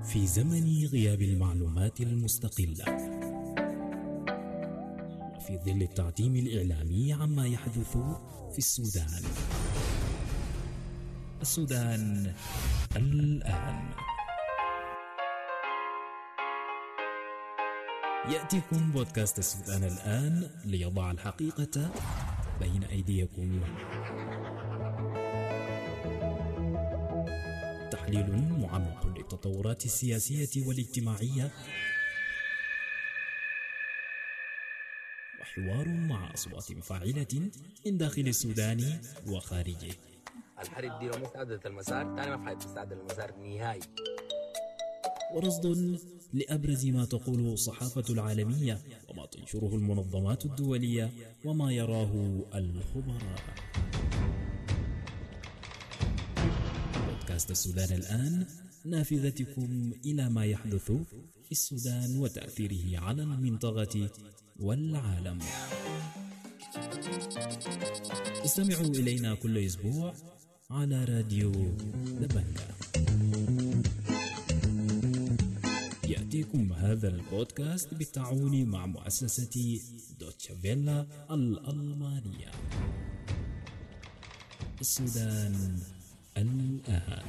في زمن غياب المعلومات المستقلة وفي ظل التعتيم الإعلامي عما يحدث في السودان. السودان الآن. يأتيكم بودكاست السودان الآن ليضع الحقيقة بين أيديكم. تحليل معمق للتطورات السياسية والاجتماعية، وحوار مع أصوات فاعلة من داخل السودان وخارجه. الحرب دي لو ما استعدت المسار تاني ما حتستعدل المسار نهائي. ورصد لأبرز ما تقوله الصحافة العالمية وما تنشره المنظمات الدولية وما يراه الخبراء. بودكاست السودان الآن، نافذتكم إلى ما يحدث في السودان وتأثيره على المنطقة والعالم. استمعوا إلينا كل أسبوع على راديو دبنجة. يأتيكم هذا البودكاست بالتعاون مع مؤسسة دوتشه فيلا الألمانية. السودان الآن.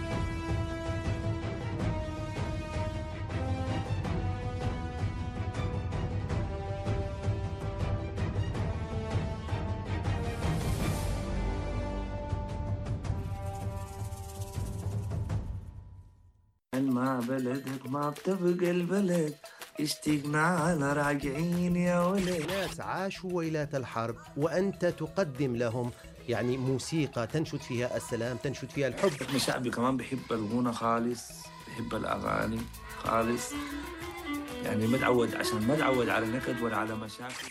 ما بلدك ما بتبقى البلد، اشتقنا على راجعين يا ولد. ناس عاشوا ويلات الحرب وأنت تقدم لهم يعني موسيقى تنشد فيها السلام، تنشد فيها الحب. شعبي كمان بحب الغنى خالص، بحب الأغاني خالص، يعني متعود عشان ما اتعود على نكد ولا على مشاكل.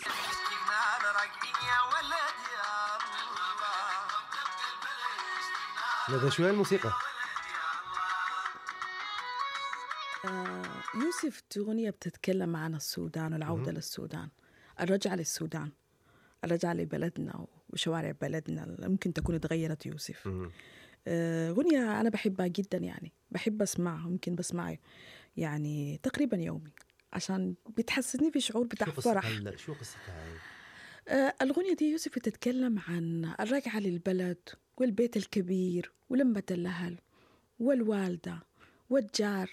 هذا شو الموسيقى؟ يوسف أغنية بتتكلم عن السودان والعودة للسودان، الرجعة للسودان، الرجعة لبلدنا وشوارع بلدنا ممكن تكون اتغيرت. يوسف أغنية أنا بحبها جدا، يعني بحب أسمعها، ممكن بسمعها يعني تقريبا يومي عشان بتحسسني في شعور بتاع فرح. شو قصتها؟ الأغنية دي يوسف بتتكلم عن الرجعة للبلد والبيت الكبير ولمة الأهل والوالدة والجار.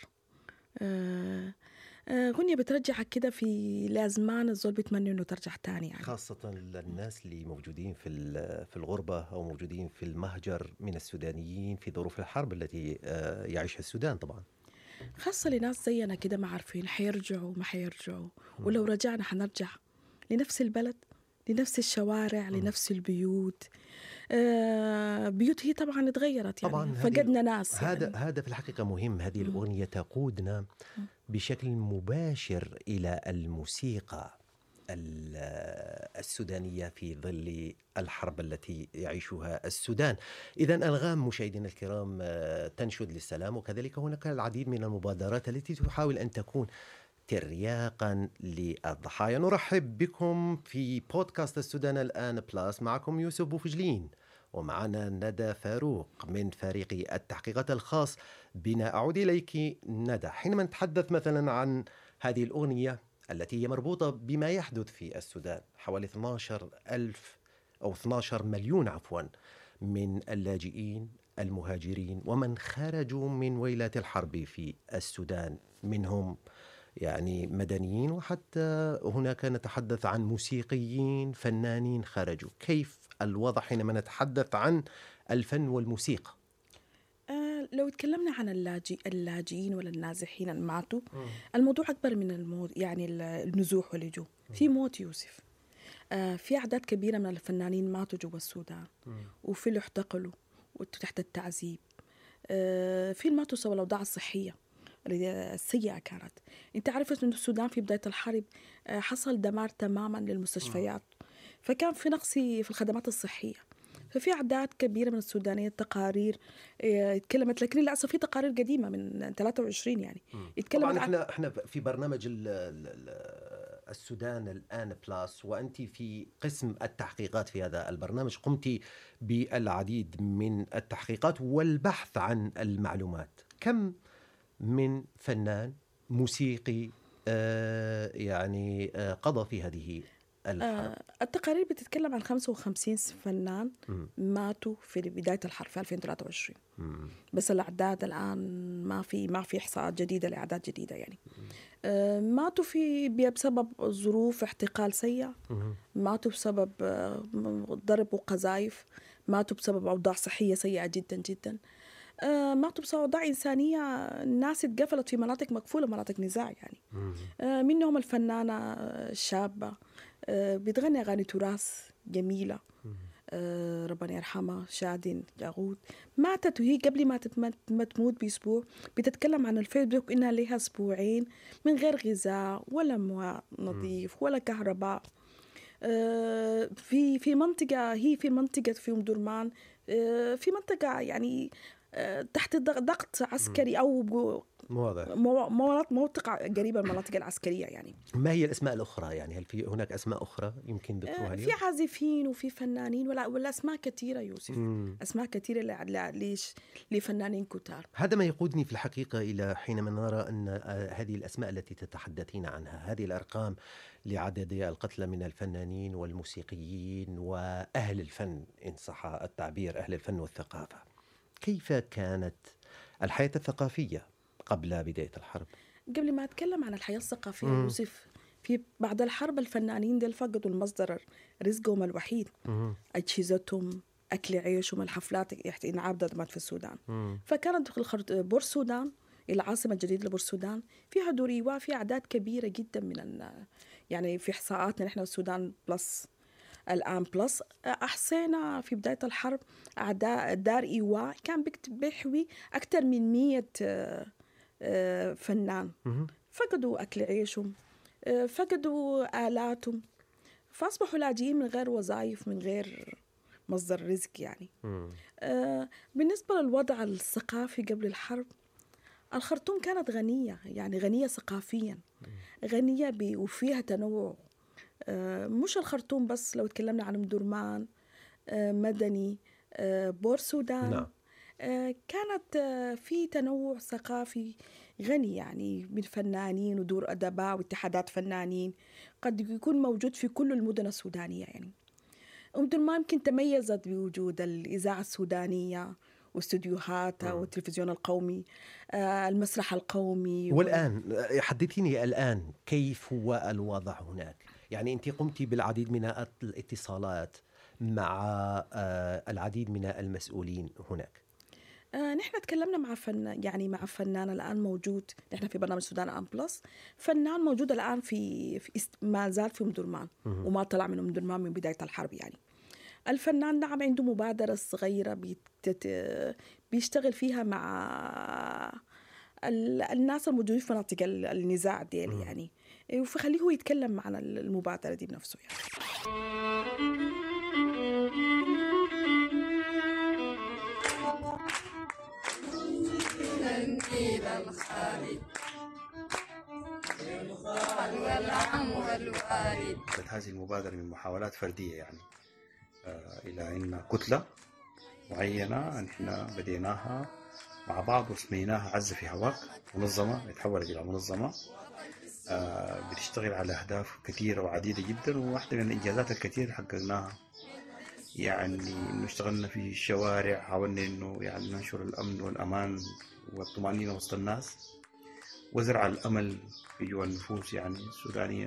غنية بترجعك كده في لازمان الزول بيتمنى انه ترجع تاني، يعني خاصة للناس اللي موجودين في الغربة أو موجودين في المهجر من السودانيين في ظروف الحرب التي يعيشها السودان. طبعا خاصة لناس زينا كده ما عارفين حيرجعوا ما حيرجعوا، ولو رجعنا حنرجع لنفس البلد، لنفس الشوارع، لنفس البيوت. بيوت هي طبعا اتغيرت، يعني طبعاً فقدنا ناس. هذا في الحقيقة مهم. هذه الأغنية تقودنا بشكل مباشر إلى الموسيقى السودانية في ظل الحرب التي يعيشها السودان. إذن أنغام مشاهدينا الكرام تنشد للسلام، وكذلك هناك العديد من المبادرات التي تحاول أن تكون ترياقا للضحايا. نرحب بكم في بودكاست السودان الآن بلاس. معكم يوسف بوفجلين ومعنا ندى فاروق من فريق التحقيقات الخاص بنا. أعود إليك ندى. حينما نتحدث مثلا عن هذه الأغنية التي هي مربوطة بما يحدث في السودان، حوالي 12 مليون من اللاجئين المهاجرين ومن خرجوا من ويلات الحرب في السودان، منهم يعني مدنيين وحتى هناك نتحدث عن موسيقيين فنانين خرجوا. كيف الوضع حينما نتحدث عن الفن والموسيقى؟ لو تكلمنا عن اللاجئين ولا النازحين اللي ماتوا، الموضوع أكبر من الموت، يعني النزوح واللجوء. في موت يوسف، في أعداد كبيرة من الفنانين ماتوا جوا السودان، وفي اللي احتقلوا وتحت التعذيب، في اللي ماتوا سوى الأوضاع الصحية السيئة كانت. انت عارف ان السودان في بداية الحرب حصل دمار تماما للمستشفيات، فكان في نقص في الخدمات الصحية، ففي أعداد كبيرة من السودانيين تقارير اتكلمت، لكن للأسف في تقارير قديمة من 23 يعني طبعا احنا في برنامج السودان الآن بلاس، وأنت في قسم التحقيقات في هذا البرنامج قمت بالعديد من التحقيقات والبحث عن المعلومات. كم من فنان موسيقي قضى في هذه الحرب؟ التقارير بتتكلم عن 55 فنان ماتوا في بداية الحرب في 2023. بس الأعداد الآن ما في إحصاءات جديدة لأعداد جديدة يعني. ماتوا بسبب ظروف احتقال سيء، ماتوا بسبب ضرب وقذائف، ماتوا بسبب أوضاع صحية سيئة جدا جدا، ماتوا بسبب أوضاع إنسانية. الناس اتقفلت في مناطق مقفولة، مناطق نزاع يعني. منهم الفنانة الشابة بتغني أغاني تراث جميلة، ربنا يرحمها، شادن جاغود، ماتت وهي قبل ما تموت بأسبوع بتتكلم عن الفيسبوك إنها لها أسبوعين من غير غذاء ولا ماء نظيف ولا كهرباء. في منطقة، هي في منطقة في أم درمان، في منطقة يعني تحت ضغط عسكري أو مناطق قريبة من المناطق العسكرية يعني. ما هي الأسماء الأخرى؟ يعني هل في هناك أسماء أخرى يمكن ذكرها اليوم؟ في عازفين وفي فنانين ولا أسماء كثيرة يوسف. أسماء كثيرة لفنانين كتار. هذا ما يقودني في الحقيقة إلى حينما نرى أن هذه الأسماء التي تتحدثين عنها، هذه الأرقام لعدد القتلى من الفنانين والموسيقيين وأهل الفن إن صح التعبير، أهل الفن والثقافة، كيف كانت الحياة الثقافية قبل بداية الحرب؟ قبل ما أتكلم عن الحياة الثقافية يوسف، في بعد الحرب الفنانين دول فقدوا المصدر رزقهم الوحيد، أجهزتهم، أكل عيشهم، الحفلات انعقدت في السودان. فكانت بور السودان، العاصمة الجديدة لبور السودان، فيها دوريوا، في أعداد كبيرة جدا يعني في إحصاءاتنا نحن السودان بلس الآن بلس أحصينا في بداية الحرب دار إيواء كان بيحوي أكثر من 100 فنان. فقدوا أكل عيشهم، فقدوا آلاتهم، فأصبحوا لاجئين من غير وظائف، من غير مصدر رزق يعني. بالنسبة للوضع الثقافي قبل الحرب، الخرطوم كانت غنية، يعني غنية ثقافيا، غنية وفيها تنوع. مش الخرطوم بس، لو تكلمنا عن أم درمان، مدني، بور سودان، كانت في تنوع ثقافي غني يعني، من فنانين ودور أدباء واتحادات فنانين قد يكون موجود في كل المدن السودانية يعني. أم درمان يمكن تميزت بوجود الإذاعة السودانية واستوديوهاتها والتلفزيون القومي، المسرح القومي. والآن حدثيني الآن كيف هو الوضع هناك؟ يعني أنت قمتي بالعديد من الاتصالات مع العديد من المسؤولين هناك. نحن تكلمنا مع فنان الآن موجود، نحن في برنامج السودان آن بلس، فنان موجود الآن في ما زال في أم درمان وما طلع من أم درمان من بداية الحرب يعني. الفنان نعم عنده مبادرة صغيرة بيشتغل فيها مع الناس الموجودين في مناطق النزاع دي يعني، وفخليه هو يتكلم عن المبادرة دي بنفسه يعني. هذه المبادرة من محاولات فردية يعني إلى أن كتلة معينة نحن بديناها مع بعض وسميناها عز في هواك، منظمة اتحولت إلى منظمة بتشتغل على أهداف كثيرة وعديدة جدا. وواحدة من الإنجازات الكثيرة اللي حققناها يعني إنه اشتغلنا في الشوارع، حاولنا إنه يعني ننشر الأمن والأمان والطمأنينة وسط الناس وزرع الأمل في جوا النفوس يعني السودانية.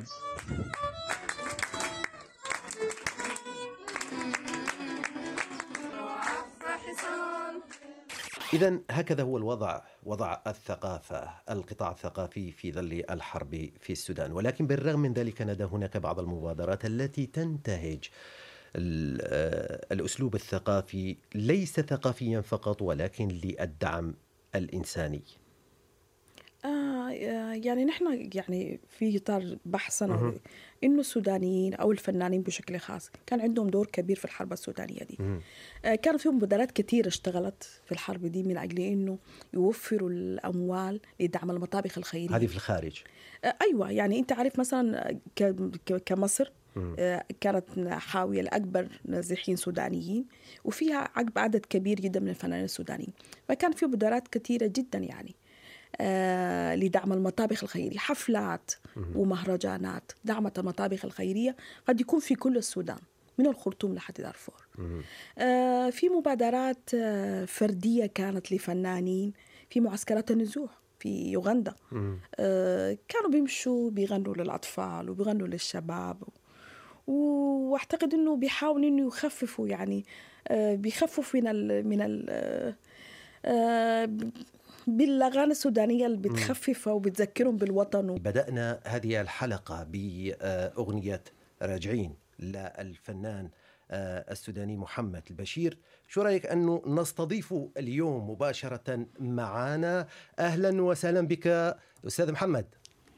إذن هكذا هو الوضع، وضع الثقافة، القطاع الثقافي في ظل الحرب في السودان. ولكن بالرغم من ذلك ندى هناك بعض المبادرات التي تنتهج الأسلوب الثقافي، ليس ثقافيا فقط ولكن للدعم الإنساني. يعني نحن يعني في إطار بحثنا إنه السودانيين أو الفنانين بشكل خاص كان عندهم دور كبير في الحرب السودانية دي. كان في مبادرات كثيرة اشتغلت في الحرب دي من أجل إنه يوفروا الأموال لدعم المطابخ الخيرية. هذه في الخارج؟ أيوة، يعني أنت عارف مثلا كمصر كانت حاوية لأكبر نازحين سودانيين وفيها عدد كبير جدا من الفنانين السودانيين، فكان في مبادرات كثيرة جدا يعني. لدعم المطابخ الخيرية، حفلات ومهرجانات دعمت المطابخ الخيرية قد يكون في كل السودان من الخرطوم لحد دارفور. في مبادرات فردية كانت لفنانين في معسكرات النزوح في يوغندا. كانوا بيمشوا بيغنوا للأطفال وبيغنوا للشباب، واعتقد انه بيحاولوا انه يخففوا، يعني بيخففوا بالاغاني السودانيه اللي بتخففها وبتذكرهم بالوطن. بدأنا هذه الحلقة بأغنية راجعين للفنان السوداني محمد البشير. شو رأيك أنه نستضيف اليوم مباشرة معنا؟ أهلا وسهلا بك أستاذ محمد.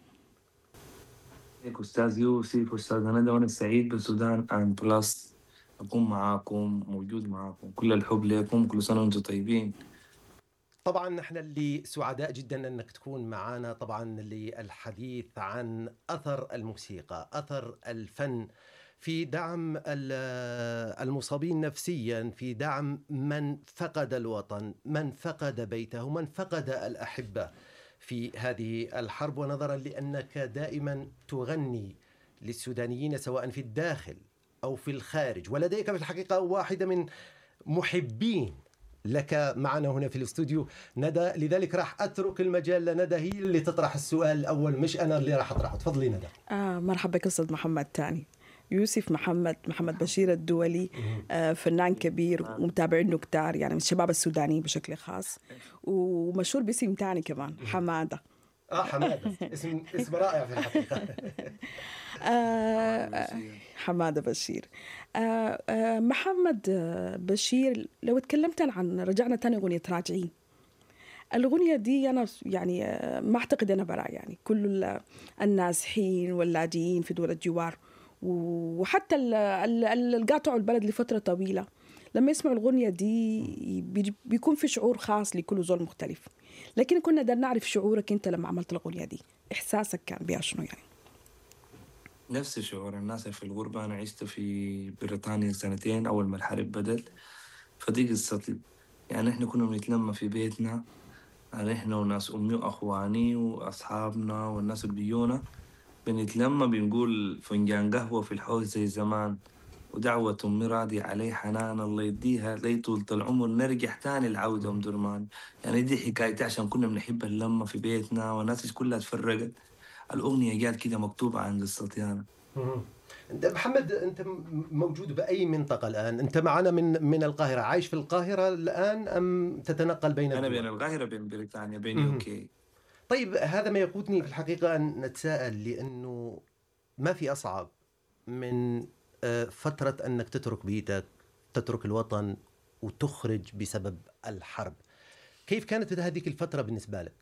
أستاذ يوسف وأستاذ ندى، وأنا سعيد بالسودان آن بلس أكون معاكم، موجود معاكم. كل الحب لكم، كل سنة وأنتم طيبين. طبعا نحن اللي سعداء جدا أنك تكون معنا، طبعا للحديث عن أثر الموسيقى، أثر الفن في دعم المصابين نفسيا، في دعم من فقد الوطن، من فقد بيته، من فقد الأحبة في هذه الحرب. ونظرا لأنك دائما تغني للسودانيين سواء في الداخل أو في الخارج، ولديك في الحقيقة واحدة من محبين لك معنا هنا في الاستوديو ندى، لذلك راح أترك المجال لندى هي اللي تطرح السؤال الأول، مش أنا اللي راح أطرحه. تفضلي ندى. مرحبا بك أستاذ محمد. تاني يوسف محمد بشير الدولي، فنان كبير ومتابعينه كتار، يعني من الشباب السودانيين بشكل خاص، ومشهور باسم تاني كمان حمادة. حمادة اسم رائع في الحقيقة. حمادة بشير. محمد بشير، لو تكلمت عن رجعنا تاني أغنية راجعين، الأغنية دي أنا يعني ما أعتقد أنا برا، يعني كل النازحين واللاجئين في دول الجوار وحتى اللي قاطعوا البلد لفترة طويلة لما يسمعوا الأغنية دي بيكون في شعور خاص لكل زول مختلف. لكن كنا بدنا نعرف شعورك أنت لما عملت الأغنية دي، إحساسك كان بها شنو يعني؟ نفس شعور الناس في الغربة. أنا عشت في بريطانيا 2 أول ما الحرب بدت، فدي قصتي. يعني إحنا كنا بنتلم في بيتنا، يعني إحنا وناس أمي وأخواني وأصحابنا والناس اللي بيونا، بنتلم بنقول فنجان قهوة في الحوض زي زمان، ودعوة أمي راضي عليه حنان الله يديها لي طولة العمر، نرجع تاني العودة أم درمان. يعني دي حكايتي، عشان كنا بنحب اللمة في بيتنا والناس كلها تفرقت. الأغنية جات كده مكتوبة عن قصتي أنا. محمد، أنت موجود بأي منطقة الآن؟ أنت معنا من القاهرة، عايش في القاهرة الآن أم تتنقل بين الدول؟ أنا بين القاهرة بين بريطانيا بين يوكي. طيب هذا ما يقودني في الحقيقة أن نتساءل، لأنه ما في أصعب من فترة أنك تترك بيتك، تترك الوطن وتخرج بسبب الحرب. كيف كانت هذه الفترة بالنسبة لك؟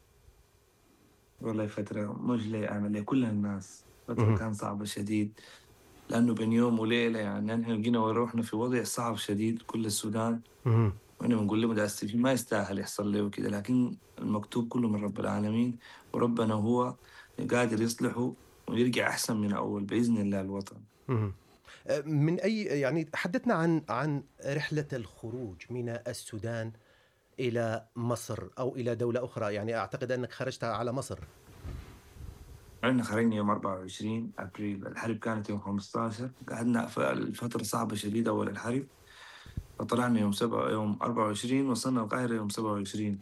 والله فترة مش لي أنا، لكل الناس فترة كان صعبة شديد، لأنه بين يوم وليلة يعني نحن لقينا وروحنا في وضع صعب شديد كل السودان. وأنا بنقول له متأسفين ما يستاهل يحصل له وكده، لكن المكتوب كله من رب العالمين، وربنا هو قادر يصلحه ويرجع أحسن من أول بإذن الله الوطن. من أي يعني حدثنا عن رحلة الخروج من السودان إلى مصر أو إلى دولة أخرى. يعني أعتقد أنك خرجت على مصر. احنا خرجنا يوم 24 أبريل، الحرب كانت يوم 15. قعدنا في الفترة صعبة شديدة أول الحرب، فطلعنا يوم 24، وصلنا القاهرة يوم 27.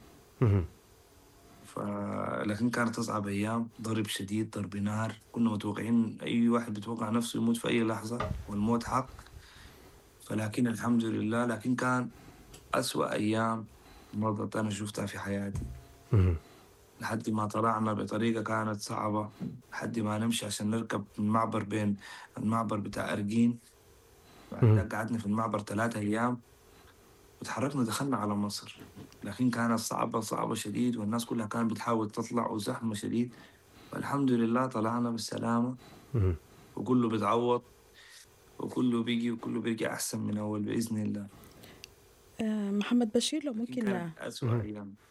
لكن كانت أصعب أيام، ضرب شديد، ضرب نار. كنا متوقعين أي واحد بيتوقع نفسه يموت في أي لحظة، والموت حق. فلكن الحمد لله، لكن كان أسوأ أيام مضت أنا شفتها في حياتي. لحد ما طلعنا بطريقة كانت صعبة، لحد ما نمشي عشان نركب المعبر بين المعبر بتاع أرجين. قعدنا في المعبر 3 أيام، وتحركنا دخلنا على مصر. لكن كانت صعبة شديد، والناس كلها كانت بتحاول تطلع وزحمة شديد. والحمد لله طلعنا بالسلامة، وكله بتعوض وكله بيجي وكله بيرجع أحسن من أول بإذن الله. محمد بشير، لو ممكن كانت أسوأ أيام.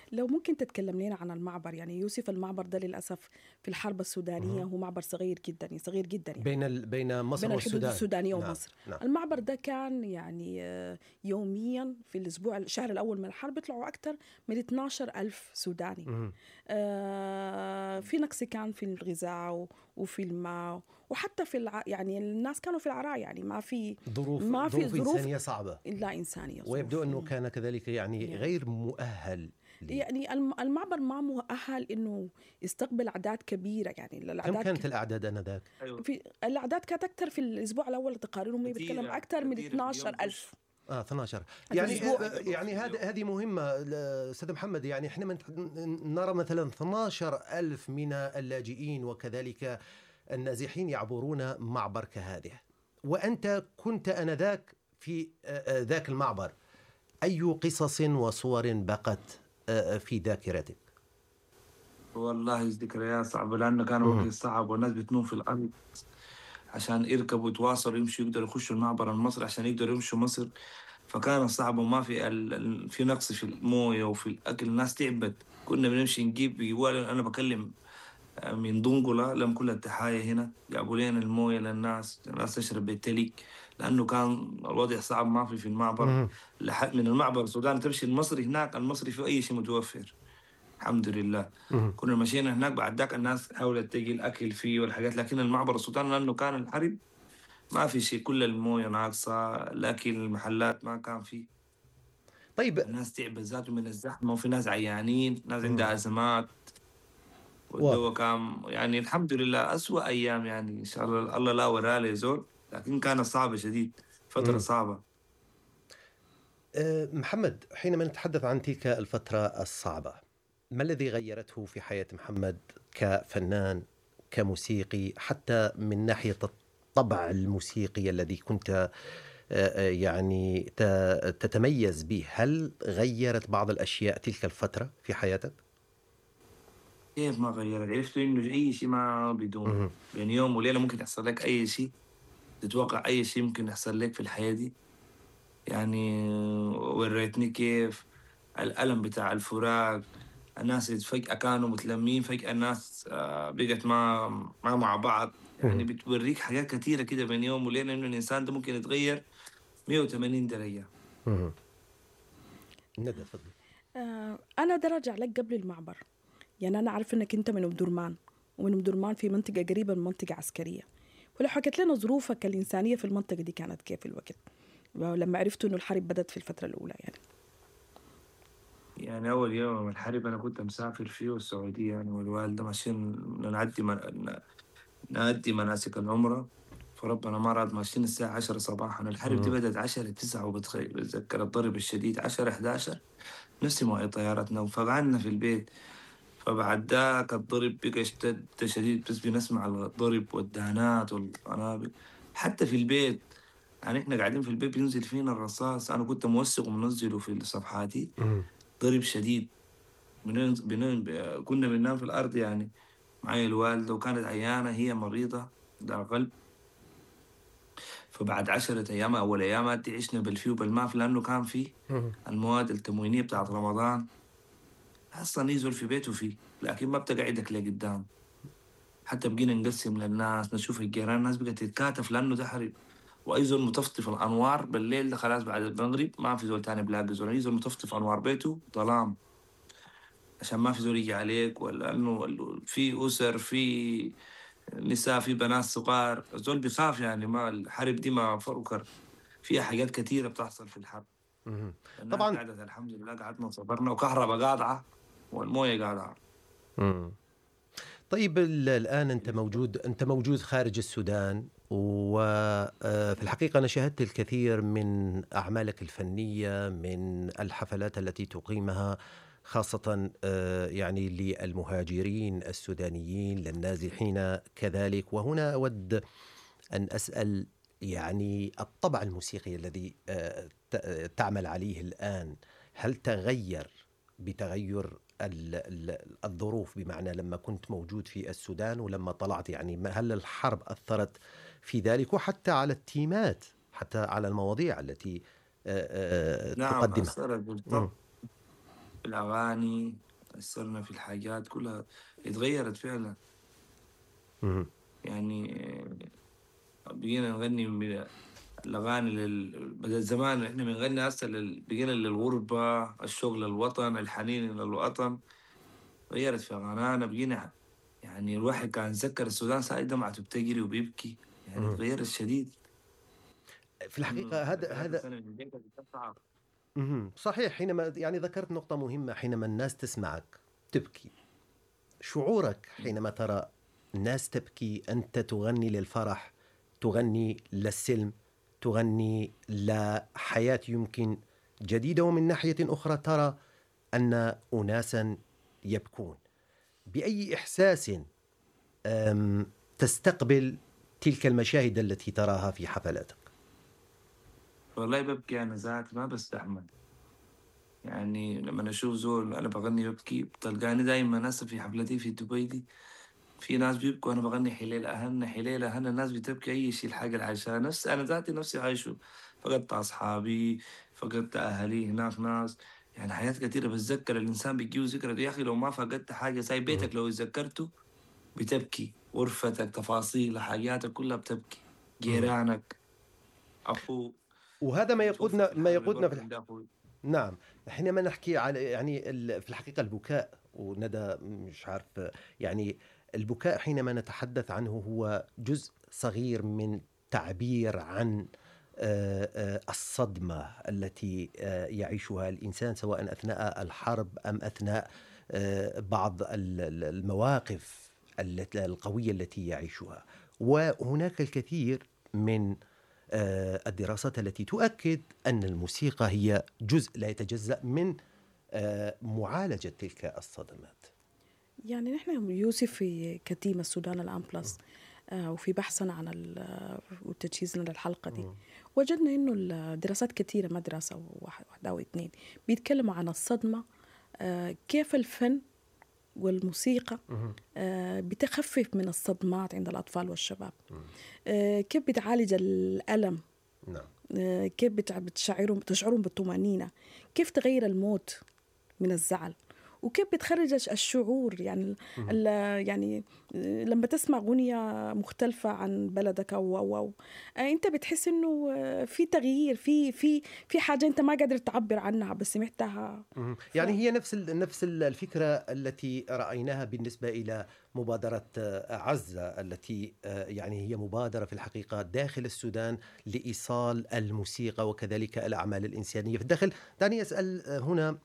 لو ممكن تتكلم لنا عن المعبر، يعني يوسف المعبر ده للأسف في الحرب السودانية هو معبر صغير جدا صغير جدا يعني بين مصر بين الحدود والسودان. السودانية نعم. ومصر. نعم. المعبر ده كان يعني يوميا في الشهر الأول من الحرب بيطلعوا أكثر من 12,000 سوداني. في نقص كان في الغذاء وفي الماء، وحتى في يعني الناس كانوا في العراء، يعني ما في ظروف إنسانية صعبة، لا إنسانية، ويبدو أنه كان كذلك يعني غير مؤهل يعني المعبر ما مؤهل إنه يستقبل أعداد كبيرة. يعني كم كانت الأعداد آنذاك؟ في الأعداد كانت أكثر في الأسبوع الأول، تقاريرهم بيتكلم أكثر من 12,000. 12. يعني هذه مهمة أستاذ محمد. يعني احنا نرى مثلا 12,000 من اللاجئين وكذلك النازحين يعبرون معبر كهذه، وأنت كنت آنذاك في ذاك المعبر. أي قصص وصور بقت في ذاكرتك؟ والله ذكريات صعبة، لأنه كان وقت صعب والناس بتنوم في الأرض عشان يركبوا يتواصلوا يمشوا يقدروا يخشوا المعبر المصري عشان يقدروا يمشوا مصر. فكان صعب، وما في نقص في المويه وفي الأكل. الناس تعبت. كنا بنمشي نجيب أنا بكلم من دنقلة لم كل التحايا هنا جابوا لنا المويه للناس تشرب بالتليك، لأنه كان الوضع صعب. ما في المعبر لحد من المعبر السوداني تمشي المصري، هناك المصري في أي شيء متوفر الحمد لله. كنا مشينا هناك، بعد ذاك الناس حاولت تجي الأكل فيه والحاجات، لكن المعبر السوداني لأنه كان الحرب ما في شيء، كل المويه ناقصة، الأكل المحلات ما كان فيه. طيب الناس تعبت ذاته من الزحمة، وفي ناس عيانين، ناس عندها أزمات، والدواء كان يعني الحمد لله أسوأ أيام. يعني إن شاء الله لا وراء لي زول، لكن كانت صعبة شديد، فترة صعبة. محمد، حينما نتحدث عن تلك الفترة الصعبة، ما الذي غيرته في حياة محمد كفنان كموسيقي، حتى من ناحية الطبع الموسيقي الذي كنت يعني تتميز به؟ هل غيرت بعض الأشياء تلك الفترة في حياتك؟ كيف ما غيرت؟ عرفت إنه أي شيء ما بدون، يعني يوم وليلة ممكن يحصل لك أي شيء، تتوقع أي شيء ممكن يحصل لك في الحياة دي. يعني وريتني كيف الألم بتاع الفراق، الناس فجأة كانوا متلمين، فجأة الناس بقت ما مع بعض. يعني بتوريك حاجات كثيرة كده بين يوم وليلة، إنه الإنسان ده ممكن يتغير 180 درجة. ندى تفضل. أنا ده رجع لك قبل المعبر. يعني أنا عارف إنك أنت من أم درمان، ومن أم درمان في منطقة قريبة من منطقة عسكرية، ولو حكيت لنا ظروفك الإنسانية في المنطقة دي كانت كيف في الوقت لما عرفتوا إنه الحرب بدأت في الفترة الأولى؟ يعني أول يوم الحرب أنا كنت مسافر فيه السعودية، يعني والوالدة ماشيين نأدي مناسك العمرة، فربنا ما راد ماشيين الساعة 10 صباحا. الحرب دي بدأت 10-9، وبتذكر الضرب الشديد 10-11 نفس موعد طيارتنا، فقعدنا في البيت. فبعد ذاك الضرب بقى اشتد شديد، بس بنسمع الضرب والدهانات والقنابل حتى في البيت. يعني احنا قاعدين في البيت بينزل فينا الرصاص، انا كنت موثق ومنزله في صفحاتي. ضرب شديد، كنا بننام في الارض. يعني معي الوالده وكانت عيانه، هي مريضه ده قلب. فبعد 10 أيام أول أيامات عشنا بالفي وبالماء، لأنه كان فيه المواد التموينية بتاعت رمضان. أصلا ينزل في بيته فيه، لكن ما بتقعدك لقدام. حتى بقينا نقسم للناس، نشوف الجيران، الناس بقت تتكاتف لأنه ده حرب. وأي زول مطفطف الأنوار بالليل ده خلاص بعد المغرب ما في زول تاني بلاقي زول، أي زول مطفطف أنوار بيته ظلام عشان ما في زول يجي عليك، ولا إنه في أسر، في نساء، في بنات صغار، زول بيخاف. يعني ما الحرب دي ما فكر فيها حاجات كثيرة بتحصل في الحرب. طبعا قاعدة الحمد لله قعدنا وصبرنا، وكهرباء قاطعة والموية قاطعة. طيب الآن أنت موجود خارج السودان، وفي الحقيقة أنا شاهدت الكثير من أعمالك الفنية، من الحفلات التي تقيمها خاصة يعني للمهاجرين السودانيين، للنازحين كذلك. وهنا أود أن أسأل يعني الطبع الموسيقي الذي تعمل عليه الآن، هل تغير بتغير الظروف؟ بمعنى لما كنت موجود في السودان ولما طلعت، يعني هل الحرب أثرت في ذلك، وحتى على التيمات، حتى على المواضيع التي نعم تقدمها؟ أثرت بالطبع. في الأغاني، أثرنا في الحاجات كلها، اتغيرت فعلا. مهم. يعني بقينا نغني الأغاني بدل زمان إحنا بنغني هسه بقينا للغربة، الشغل للوطن، الحنين للوطن. غيرت في أغانينا، بقينا يعني الواحد كان يتذكر السودان ساعة دمعته بتجري وبيبكي. يعني مهم. تغيرت شديد. في الحقيقة هذا 3 سنة من البيت صعب. صحيح. حينما يعني ذكرت نقطة مهمة، حينما الناس تسمعك تبكي، شعورك حينما ترى الناس تبكي، أنت تغني للفرح، تغني للسلم، تغني لحياة يمكن جديدة، ومن ناحية أخرى ترى أن أناسا يبكون. بأي إحساس تستقبل تلك المشاهد التي تراها في حفلاتك؟ والله ببكي أنا ذات ما بستحمل. يعني لما أشوف زول أنا بغني ببكي، بتلقاني دايما هسه في حفلتي في دبي دي في ناس بيبكوا أنا بغني حليل أهنا حليل أهنا، الناس بتبكي أي شيء الحاجة اللي عايشها نفس أنا ذاتي نفسي عايشه. فقدت أصحابي، فقدت أهلي هناك ناس، يعني حياة كثيرة بتذكر الإنسان بيجيه ذكرى دي. يا أخي لو ما فقدت حاجة زي بيتك لو تذكرته بتبكي، غرفتك، تفاصيل حاجاتك كلها بتبكي، جيرانك، أخوك. وهذا ما يعني توفى يقودنا في الحرب في برضه عند أخوي. نعم. حينما نحكي على يعني في الحقيقة البكاء، وندى مش عارف، يعني البكاء حينما نتحدث عنه هو جزء صغير من تعبير عن الصدمة التي يعيشها الإنسان، سواء أثناء الحرب أم أثناء بعض المواقف القوية التي يعيشها. وهناك الكثير من الدراسات التي تؤكد أن الموسيقى هي جزء لا يتجزأ من معالجة تلك الصدمات. يعني نحن يوسف في كتيمة السودان الآن بلس وفي بحثنا عن وتجهيزنا للحلقة دي وجدنا إنه الدراسات كثيرة، ما دراسة واحدة أو اثنين، بيتكلموا عن الصدمة، كيف الفن والموسيقى بتخفف من الصدمات عند الأطفال والشباب، كيف بتعالج الألم، كيف تشعرهم بالطمأنينة، كيف تغير الموت من الزعل، وكيف بتخرج الشعور. يعني يعني لما تسمع أغنية مختلفة عن بلدك أو أنت بتحس إنه في تغيير، في حاجة أنت ما قادر تعبر عنها بس سمعتها. يعني هي نفس الفكرة التي رأيناها بالنسبة إلى مبادرة عزة، التي يعني هي مبادرة في الحقيقة داخل السودان لإيصال الموسيقى وكذلك الأعمال الإنسانية في الداخل. دعني أسأل هنا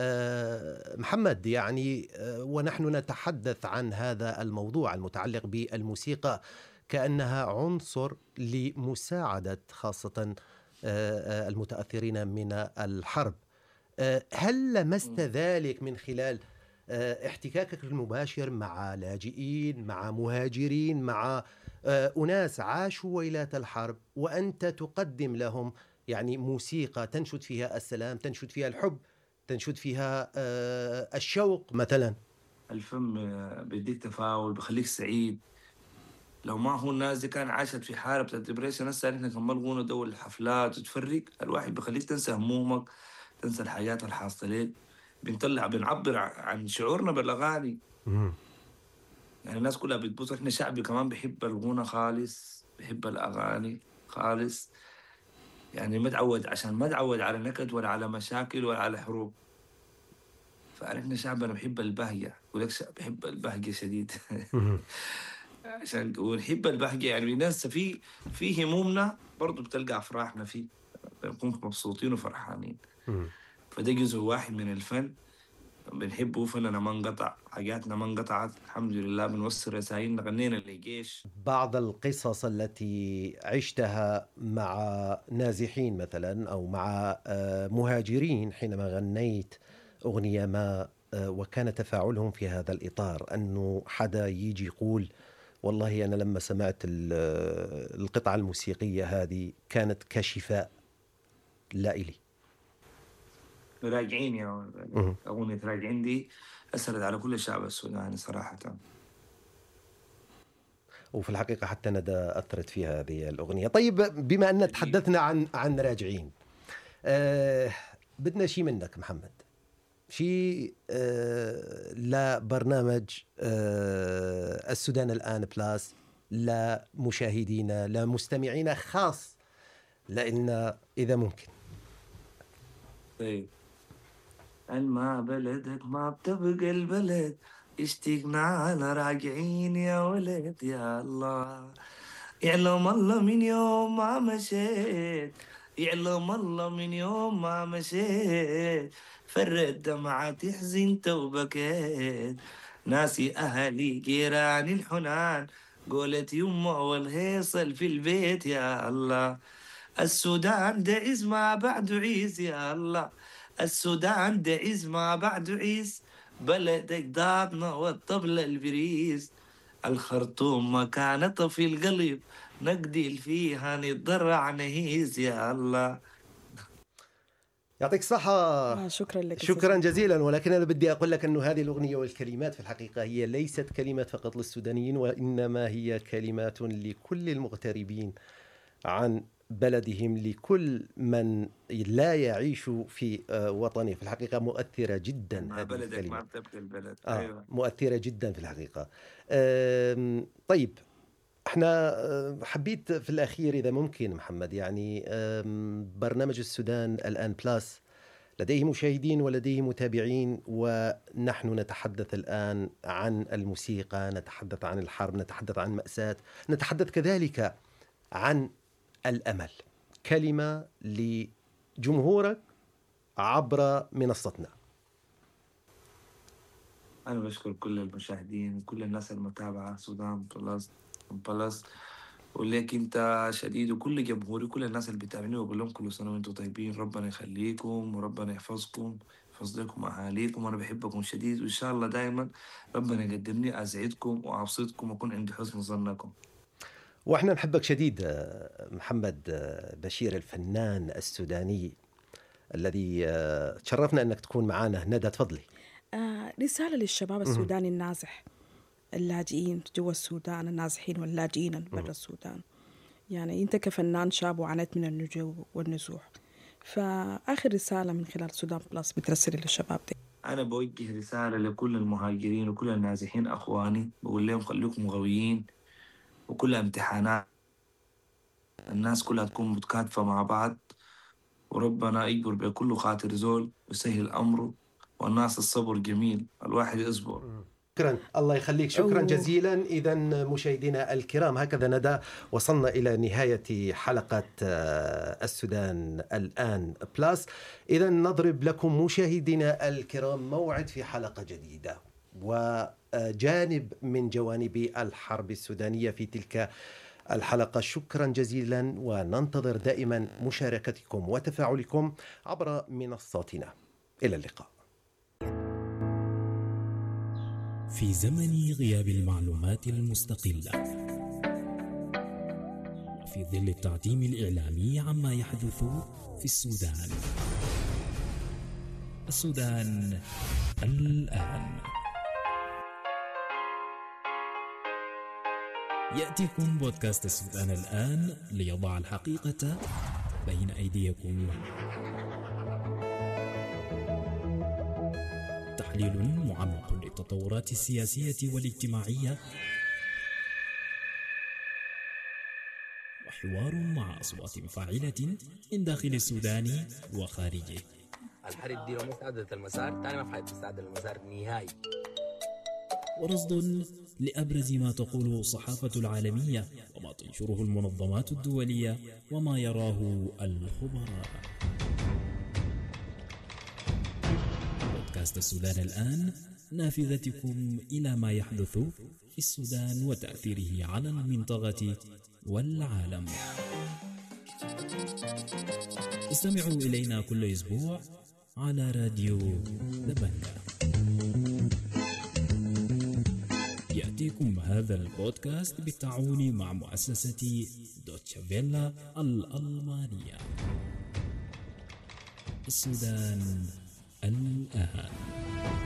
محمد، يعني ونحن نتحدث عن هذا الموضوع المتعلق بالموسيقى كأنها عنصر لمساعدة خاصة المتأثرين من الحرب، هل لمست ذلك من خلال احتكاكك المباشر مع لاجئين، مع مهاجرين، مع أناس عاشوا ويلات الحرب، وأنت تقدم لهم يعني موسيقى تنشد فيها السلام، تنشد فيها الحب، تنشد فيها الشوق مثلا؟ الفيلم بيديك تفاؤل، بخليك سعيد. لو ما هو الناس دي كان عاشت في حالة الدبريشن هسه احنا كمان غنى دول الحفلات وتفرق الواحد، بخليك تنسى همومك، تنسى الحاجات اللي حاصله لك. بنعبر عن شعورنا بالاغاني. يعني الناس كلها بتبص، احنا شعبي كمان بيحب الغنى خالص، بيحب الاغاني خالص. يعني متعود، عشان ما تعود على نكد ولا على مشاكل ولا على حروب. فاحنا شعبنا بيحب البهجه، ولك بيحب البهجه شديد. عشان ونحب البهجه، يعني الناس في همومنا برضو بتلقى افراحنا فيه، بنكون مبسوطين وفرحانين. فده جزء واحد من الفن بنحبه. فننا ما انقطع، حاجاتنا ما انقطعت الحمد لله، بنوصل رسائلنا، غنينا للجيش. بعض القصص التي عشتها مع نازحين مثلا أو مع مهاجرين حينما غنيت أغنية ما وكان تفاعلهم في هذا الإطار، أنه حدا يجي يقول والله أنا لما سمعت القطعة الموسيقية هذه كانت كشفاء لا إلي. راجعين يا أغنية راجعين دي أثرت على كل الشعب السوداني صراحة. وفي الحقيقة حتى ندى أثرت فيها هذه الأغنية. طيب بما أن تحدثنا عن راجعين، بدنا شيء منك محمد. شيء لبرنامج السودان الآن بلاس، لمشاهدينا لمستمعينا خاص لأن إذا ممكن. طيب ما بلدك ما بتبقى البلد، اشتقنا على راجعين يا ولد يا الله. يعلم الله من يوم ما مشيت، يعلم الله من يوم ما مشيت، فرت دمعتي حزنت وبكيت، ناسي أهلي جيراني الحنان، قولت يما والهيصل في البيت يا الله. السودان ده ما بعد عيز يا الله، السودان ده ما بعد عيز، بلدك ضادنا والطبلة البريز، الخرطوم مكانته في القلب، نقدي فيها نتضرع نهيز يا الله. يعطيك الصحة. شكرا لك. شكرا جزيلا. ولكن أنا بدي أقول لك أنه هذه الأغنية والكلمات في الحقيقة هي ليست كلمات فقط للسودانيين، وإنما هي كلمات لكل المغتربين عن بلدهم، لكل من لا يعيش في وطنه. في الحقيقة مؤثرة جدا ما هذه بلدك الكلمة. ما بتبقى البلد. أيوة. مؤثرة جدا في الحقيقة. طيب احنا حبيت في الأخير إذا ممكن محمد، يعني برنامج السودان الآن بلاس لديه مشاهدين ولديه متابعين، ونحن نتحدث الآن عن الموسيقى، نتحدث عن الحرب، نتحدث عن مأساة، نتحدث كذلك عن الأمل. كلمة لجمهورك عبر منصتنا. أنا بشكر كل المشاهدين وكل الناس المتابعة سودان بلس، وليك أنت شديد وكل جمهوري وكل الناس اللي بتابعني، وأقول لهم كل سنة وأنتم طيبين، ربنا يخليكم وربنا يحفظكم، يحفظ لكم أهاليكم، وأنا بحبكم شديد، وإن شاء الله دائما ربنا يقدمني أسعدكم وأبسطكم وأكون عند حسن ظنكم. وإحنا نحبك شديد محمد بشير، الفنان السوداني الذي تشرفنا أنك تكون معنا. ندى تفضلي. رسالة للشباب السوداني النازح، اللاجئين جوا السودان، النازحين واللاجئين برا السودان. يعني أنت كفنان شاب وعانيت من اللجوء والنزوح، فآخر رسالة من خلال سودان بلس بترسل للشباب دي. أنا بوجه رسالة لكل المهاجرين وكل النازحين أخواني، بقول لهم خليكم قويين، وكل امتحانات الناس كلها تكون متكاتفة مع بعض، وربنا يجبر بكل خاطر زول ويسهل أمره، والناس الصبر جميل، الواحد يصبر. شكرا، الله يخليك، شكرا جزيلا. إذا مشاهدينا الكرام، هكذا ندى وصلنا إلى نهاية حلقة السودان الآن بلاس. إذا نضرب لكم مشاهدينا الكرام موعد في حلقة جديدة وجانب من جوانب الحرب السودانية في تلك الحلقة. شكرا جزيلا، وننتظر دائما مشاركتكم وتفاعلكم عبر منصاتنا. إلى اللقاء. في زمن غياب المعلومات المستقلة، وفي ظل التعتيم الإعلامي عما يحدث في السودان، السودان الآن يأتيكم بودكاست السودان الآن ليضع الحقيقة بين أيديكم. تحليل معمق للتطورات السياسية والاجتماعية، وحوار مع أصوات فاعلة من داخل السودان وخارجه. الحرب دي لو ما استعدت المسار تاني ما حتستعد المسار نهائي. ورصد لأبرز ما تقوله الصحافة العالمية وما تنشره المنظمات الدولية وما يراه الخبراء. بودكاست السودان الآن، نافذتكم إلى ما يحدث في السودان وتأثيره على المنطقة والعالم. استمعوا إلينا كل أسبوع على راديو دبنجة. يأتيكم هذا البودكاست بالتعاون مع مؤسسة دوتشه فيلا الألمانية. السودان الآن.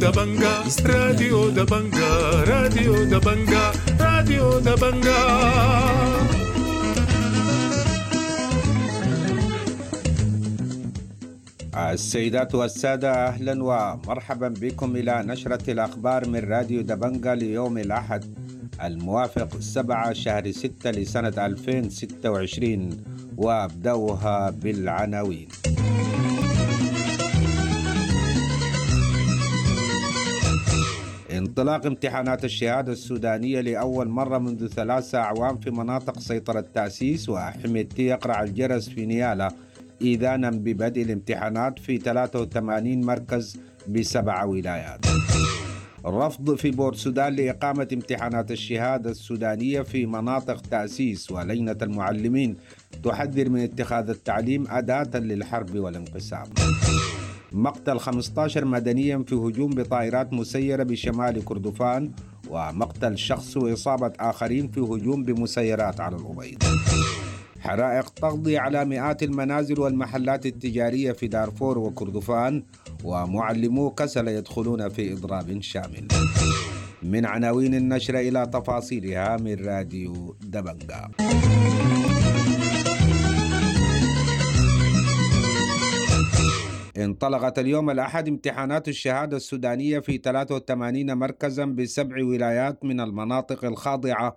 دبنجا راديو دبنجا راديو دبنجا راديو دبنجا. السيدات والسادة، أهلا ومرحبا بكم إلى نشرة الأخبار من راديو دبنجا ليوم الأحد الموافق 7 شهر 6 لسنة 2026، وأبدأها بالعناوين. انطلاق امتحانات الشهادة السودانية لأول مرة منذ 3 أعوام في مناطق سيطرة تأسيس، وحميدتي يقرع الجرس في نيالا إذانا ببدء الامتحانات في 83 مركز ب7 ولايات. رفض في بورسودان لإقامة امتحانات الشهادة السودانية في مناطق تأسيس، ولجنة المعلمين تحذر من اتخاذ التعليم أداة للحرب والانقسام. مقتل 15 مدنيا في هجوم بطائرات مسيرة بشمال كردفان، ومقتل شخص وإصابة آخرين في هجوم بمسيرات على الأبيض. حرائق تقضي على مئات المنازل والمحلات التجارية في دارفور وكردفان، ومعلمو كسل يدخلون في إضراب شامل. من عناوين النشر إلى تفاصيلها من راديو دبنجا. انطلقت اليوم الأحد امتحانات الشهادة السودانية في 83 مركزا ب7 ولايات من المناطق الخاضعة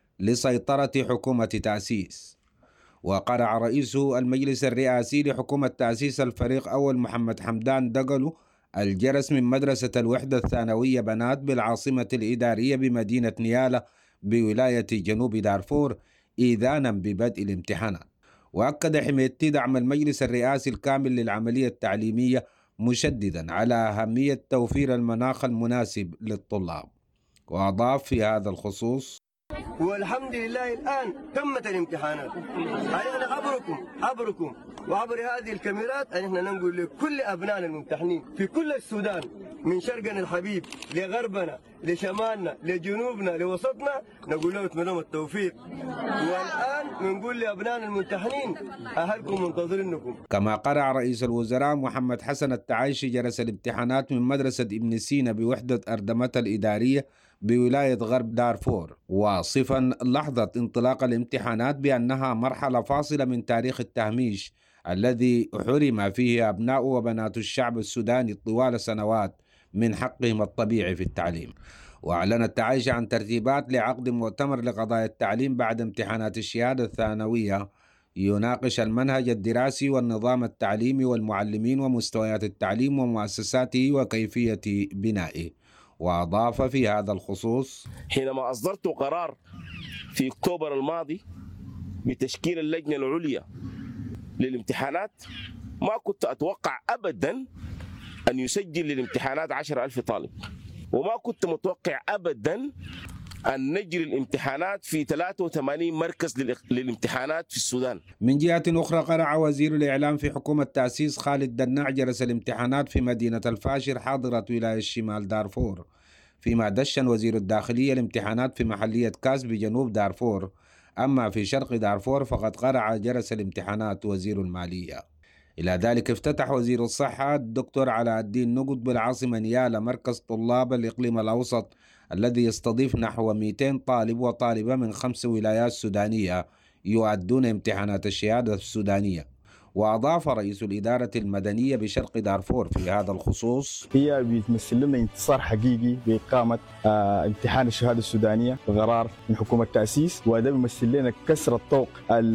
لسيطرة حكومة تأسيس. وقرع رئيس المجلس الرئاسي لحكومة تأسيس الفريق أول محمد حمدان دقلو الجرس من مدرسة الوحدة الثانوية بنات بالعاصمة الإدارية بمدينة نيالا بولاية جنوب دارفور إذانا ببدء الامتحانات. وأكد حميدتي دعم المجلس الرئاسي الكامل للعملية التعليمية، مشددا على أهمية توفير المناخ المناسب للطلاب. وأضاف في هذا الخصوص: والحمد لله الآن تمت الامتحانات. أنا عبركم وعبر هذه الكاميرات أن احنا نقول لكل أبنائنا الممتحنين في كل السودان، من شرقنا الحبيب لغربنا لشمالنا لجنوبنا لوسطنا، نقول له اتمنى التوفيق. والآن بنقول لأبنائنا الممتحنين أهلكم منتظرينكم. كما قرع رئيس الوزراء محمد حسن التعايشي جرس الامتحانات من مدرسة ابن سينا بوحدة أردمة الإدارية بولاية غرب دارفور، واصفا لحظة انطلاق الامتحانات بأنها مرحلة فاصلة من تاريخ التهميش الذي حرم فيه أبناء وبنات الشعب السوداني طوال سنوات من حقهم الطبيعي في التعليم. وأعلن التعايش عن ترتيبات لعقد مؤتمر لقضايا التعليم بعد امتحانات الشهادة الثانوية يناقش المنهج الدراسي والنظام التعليمي والمعلمين ومستويات التعليم ومؤسساته وكيفية بنائه. وأضاف في هذا الخصوص: حينما أصدرت قرار في أكتوبر الماضي بتشكيل اللجنة العليا للامتحانات، ما كنت أتوقع أبدا أن يسجل للامتحانات 10,000 طالب، وما كنت متوقع أبدا أن نجري الامتحانات في 83 مركز للامتحانات في السودان. من جهة أخرى، قرع وزير الإعلام في حكومة تأسيس خالد دناع جرس الامتحانات في مدينة الفاشر حاضرة ولاية شمال دارفور، فيما دشن وزير الداخلية الامتحانات في محلية كاس بجنوب دارفور. أما في شرق دارفور فقد قرع جرس الامتحانات وزير المالية. إلى ذلك افتتح وزير الصحة الدكتور علاء الدين نقد بالعاصمة نيالا مركز طلاب الإقليم الأوسط الذي يستضيف نحو 200 طالب وطالبة من 5 ولايات سودانية يؤدون امتحانات الشهادة السودانية. وأضاف رئيس الإدارة المدنية بشرق دارفور في هذا الخصوص: هي بتمثل لنا انتصار حقيقي بإقامة امتحان الشهادة السودانية بقرار من حكومة تأسيس، وده بيمثل لنا كسر الطوق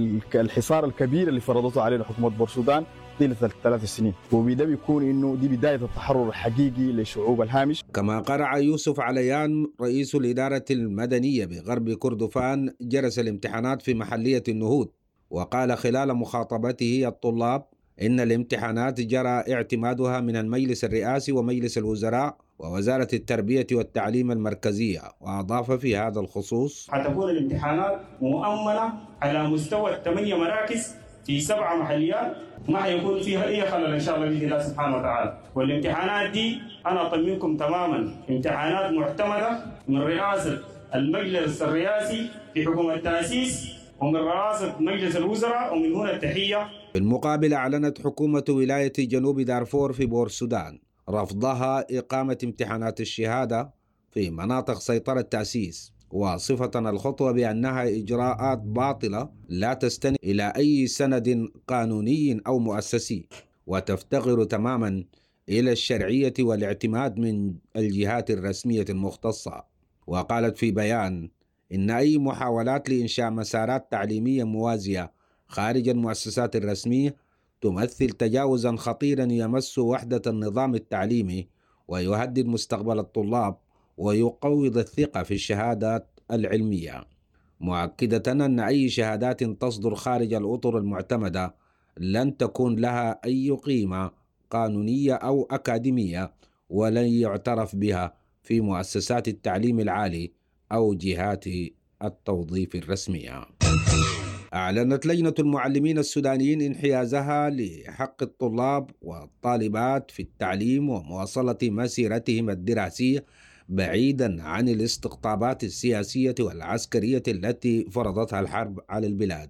الحصار الكبير اللي فرضته علينا حكومة بورسودان طيلة 3 سنين، وبده بيكون إنه دي بداية التحرر الحقيقي لشعوب الهامش. كما قرع يوسف عليان رئيس الإدارة المدنية بغرب كردفان جرس الامتحانات في محلية النهود، وقال خلال مخاطبته الطلاب إن الامتحانات جرى اعتمادها من المجلس الرئاسي ومجلس الوزراء ووزارة التربية والتعليم المركزية. وأضاف في هذا الخصوص: حتكون الامتحانات مؤمنة على مستوى 8 مراكز في 7 محليات، ما حيكون فيها أي خلل إن شاء الله بإذن الله سبحانه وتعالى. والامتحانات دي أنا أطمنكم تماما امتحانات معتمدة من رئاسة المجلس الرئاسي في حكومة التأسيس ومن رئاسة مجلس الوزراء، ومن هنا التحية. بالمقابل أعلنت حكومة ولاية جنوب دارفور في بورسودان رفضها إقامة امتحانات الشهادة في مناطق سيطرة التأسيس، واصفة الخطوة بأنها إجراءات باطلة لا تستند إلى أي سند قانوني أو مؤسسي، وتفتقر تماما إلى الشرعية والاعتماد من الجهات الرسمية المختصة. وقالت في بيان إن أي محاولات لإنشاء مسارات تعليمية موازية خارج المؤسسات الرسمية تمثل تجاوزا خطيرا يمس وحدة النظام التعليمي ويهدد مستقبل الطلاب ويقوض الثقة في الشهادات العلمية، مؤكدة أن أي شهادات تصدر خارج الأطر المعتمدة لن تكون لها أي قيمة قانونية أو أكاديمية، ولن يعترف بها في مؤسسات التعليم العالي أو جهات التوظيف الرسمية. أعلنت لجنة المعلمين السودانيين انحيازها لحق الطلاب والطالبات في التعليم ومواصلة مسيرتهم الدراسية بعيدا عن الاستقطابات السياسية والعسكرية التي فرضتها الحرب على البلاد،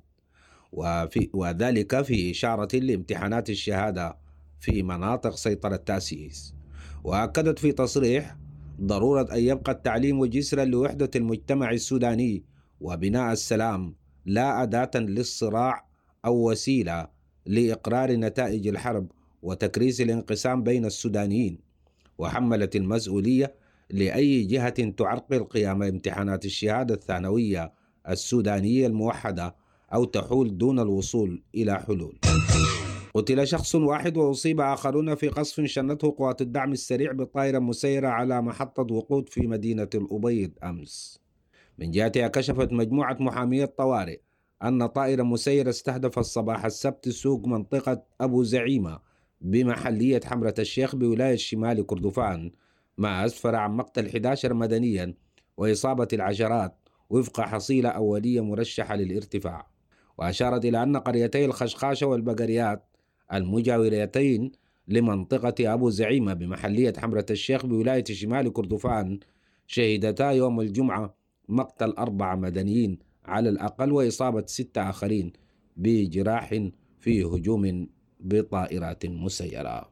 وذلك في إشارة لامتحانات الشهادة في مناطق سيطرة التأسيس. وأكدت في تصريح ضرورة أن يبقى التعليم جسرا لوحدة المجتمع السوداني وبناء السلام، لا أداة للصراع أو وسيلة لإقرار نتائج الحرب وتكريس الانقسام بين السودانيين، وحملت المسؤولية لأي جهة تعرقل قيام امتحانات الشهادة الثانوية السودانية الموحدة أو تحول دون الوصول إلى حلول. قتل شخص واحد وأصيب آخرون في قصف شنته قوات الدعم السريع بطائرة مسيرة على محطة وقود في مدينة الأبيض أمس. من جهتها كشفت مجموعة محامية طوارئ أن طائرة مسيرة استهدفت صباح السبت سوق منطقة أبو زعيمة بمحلية حمرة الشيخ بولاية شمال كردفان، ما أسفر عن مقتل 11 مدنيا وإصابة العشرات وفق حصيلة أولية مرشحة للارتفاع. وأشارت إلى أن قريتي الخشخاشة والبقريات المجاورتين لمنطقة أبو زعيمة بمحلية حمرة الشيخ بولاية شمال كردفان شهدتا يوم الجمعة مقتل 4 مدنيين على الأقل وإصابة 6 آخرين بجراح في هجوم بطائرات مسيرة.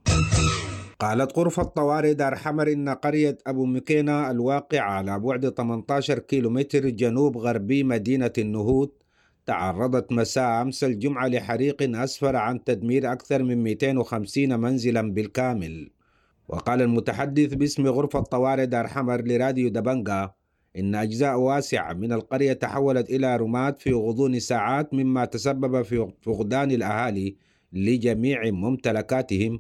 قالت غرفة طوارئ دار حمر إن قرية أبو مكينة الواقعة على بعد 18 كيلومتر جنوب غربي مدينة النهود تعرضت مساء أمس الجمعة لحريق أسفر عن تدمير أكثر من 250 منزلا بالكامل. وقال المتحدث باسم غرفة طوارئ دار حمر لراديو دبنجا إن أجزاء واسعة من القرية تحولت إلى رماد في غضون ساعات، مما تسبب في فقدان الأهالي لجميع ممتلكاتهم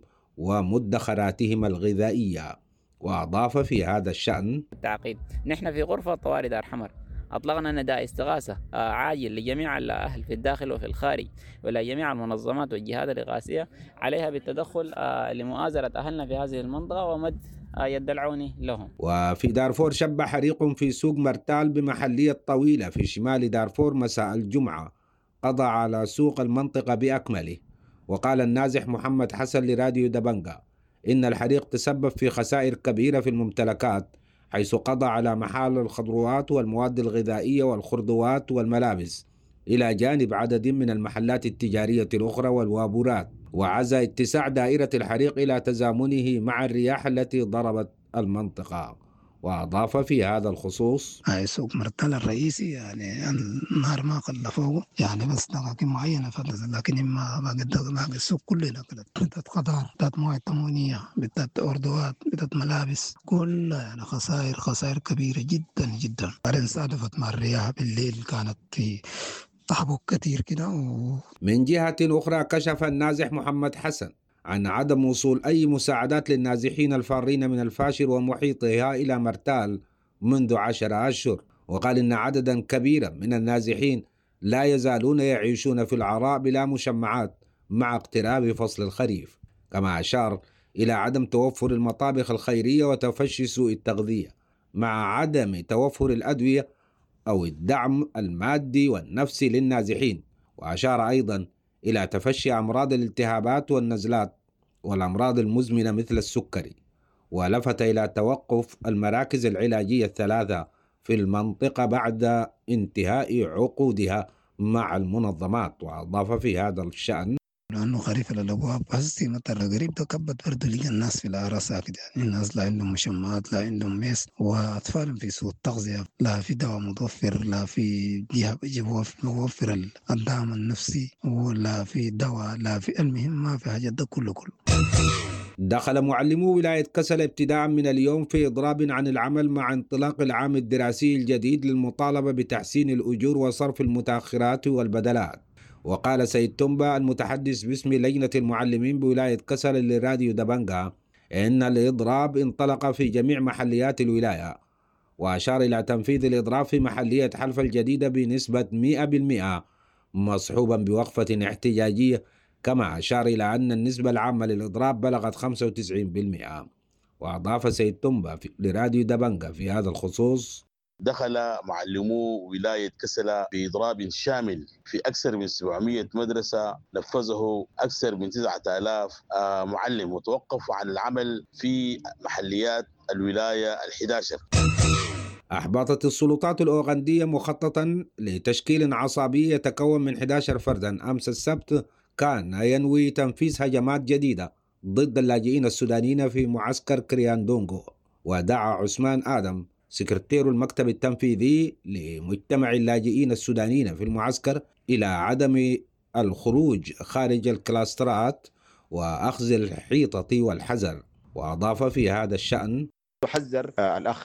ومدخراتهم الغذائية. وأضاف في هذا الشأن: التعقيد نحن في غرفة طوارئ دار حمر أطلقنا نداء استغاثة عاجل لجميع الأهل في الداخل وفي الخارج ولجميع المنظمات والجهات الإغاثية عليها بالتدخل لمؤازرة أهلنا في هذه المنطقة ومد يد العون لهم. وفي دارفور شب حريق في سوق مرتال بمحلية طويلة في شمال دارفور مساء الجمعة قضى على سوق المنطقة بأكمله. وقال النازح محمد حسن لراديو دبنجا إن الحريق تسبب في خسائر كبيرة في الممتلكات، حيث قضى على محال الخضروات والمواد الغذائية والخردوات والملابس، إلى جانب عدد من المحلات التجارية الأخرى والوابورات، وعزى اتساع دائرة الحريق إلى تزامنه مع الرياح التي ضربت المنطقة. وأضاف في هذا الخصوص: سوق مرتل الرئيسي يعني النهار ما قل فوق يعني بس دقائق معينة فلت، لكن ما قد السوق كلنا بدأت قطار، بدأت مواد تموينية، بدأت أردوات، بدأت ملابس، كلها يعني خسائر كبيرة جدا جدا. بعدين صادفت مع الرياح بالليل كانت في تحبك كثير كده. من جهة أخرى كشف النازح محمد حسن عن عدم وصول أي مساعدات للنازحين الفارين من الفاشر ومحيطها إلى مرتال منذ 10 أشهر، وقال إن عددا كبيرا من النازحين لا يزالون يعيشون في العراء بلا مشمعات مع اقتراب فصل الخريف. كما أشار إلى عدم توفر المطابخ الخيرية وتفشي سوء التغذية مع عدم توفر الأدوية أو الدعم المادي والنفسي للنازحين. وأشار أيضا إلى تفشي أمراض الالتهابات والنزلات والأمراض المزمنة مثل السكري، ولفت إلى توقف المراكز العلاجية ال3 في المنطقة بعد انتهاء عقودها مع المنظمات. وأضاف في هذا الشأن: لأنه خريف الأبواب هسي مطر قريب ده كبت برضه لقى الناس في العراء ساكت، يعني الناس لا عندهم مشمات لا عندهم ميس، وأطفالهم في سوء التغذية، لا في دواء متوفر، لا في جهة بيجي موفر الدعم النفسي، ولا في دواء، لا في المهم ما في حاجات ده كله. دخل معلمو ولاية كسل ابتداء من اليوم في إضراب عن العمل مع انطلاق العام الدراسي الجديد للمطالبة بتحسين الأجور وصرف المتأخرات والبدلات. وقال سيد تومبا المتحدث باسم لجنة المعلمين بولاية كسل لراديو دبنجا إن الإضراب انطلق في جميع محليات الولاية، وأشار إلى تنفيذ الإضراب في محلية حلفة الجديدة بنسبة 100% مصحوبا بوقفة احتجاجية، كما أشار إلى أن النسبة العامة للإضراب بلغت 95%. وأضاف سيد تومبا لراديو دبنجا في هذا الخصوص: دخل معلمو ولاية كسلة بإضراب شامل في أكثر من 700 مدرسة نفذه أكثر من 9000 معلم، وتوقفوا عن العمل في محليات الولاية 11. أحبطت السلطات الأوغندية مخططا لتشكيل عصابي يتكون من 11 فردا أمس السبت كان ينوي تنفيذ هجمات جديدة ضد اللاجئين السودانيين في معسكر كرياندونغو. ودعا عثمان آدم سكرتير المكتب التنفيذي لمجتمع اللاجئين السودانيين في المعسكر إلى عدم الخروج خارج الكلاسترات وأخذ الحيطة والحذر. وأضاف في هذا الشأن: تحذر الأخ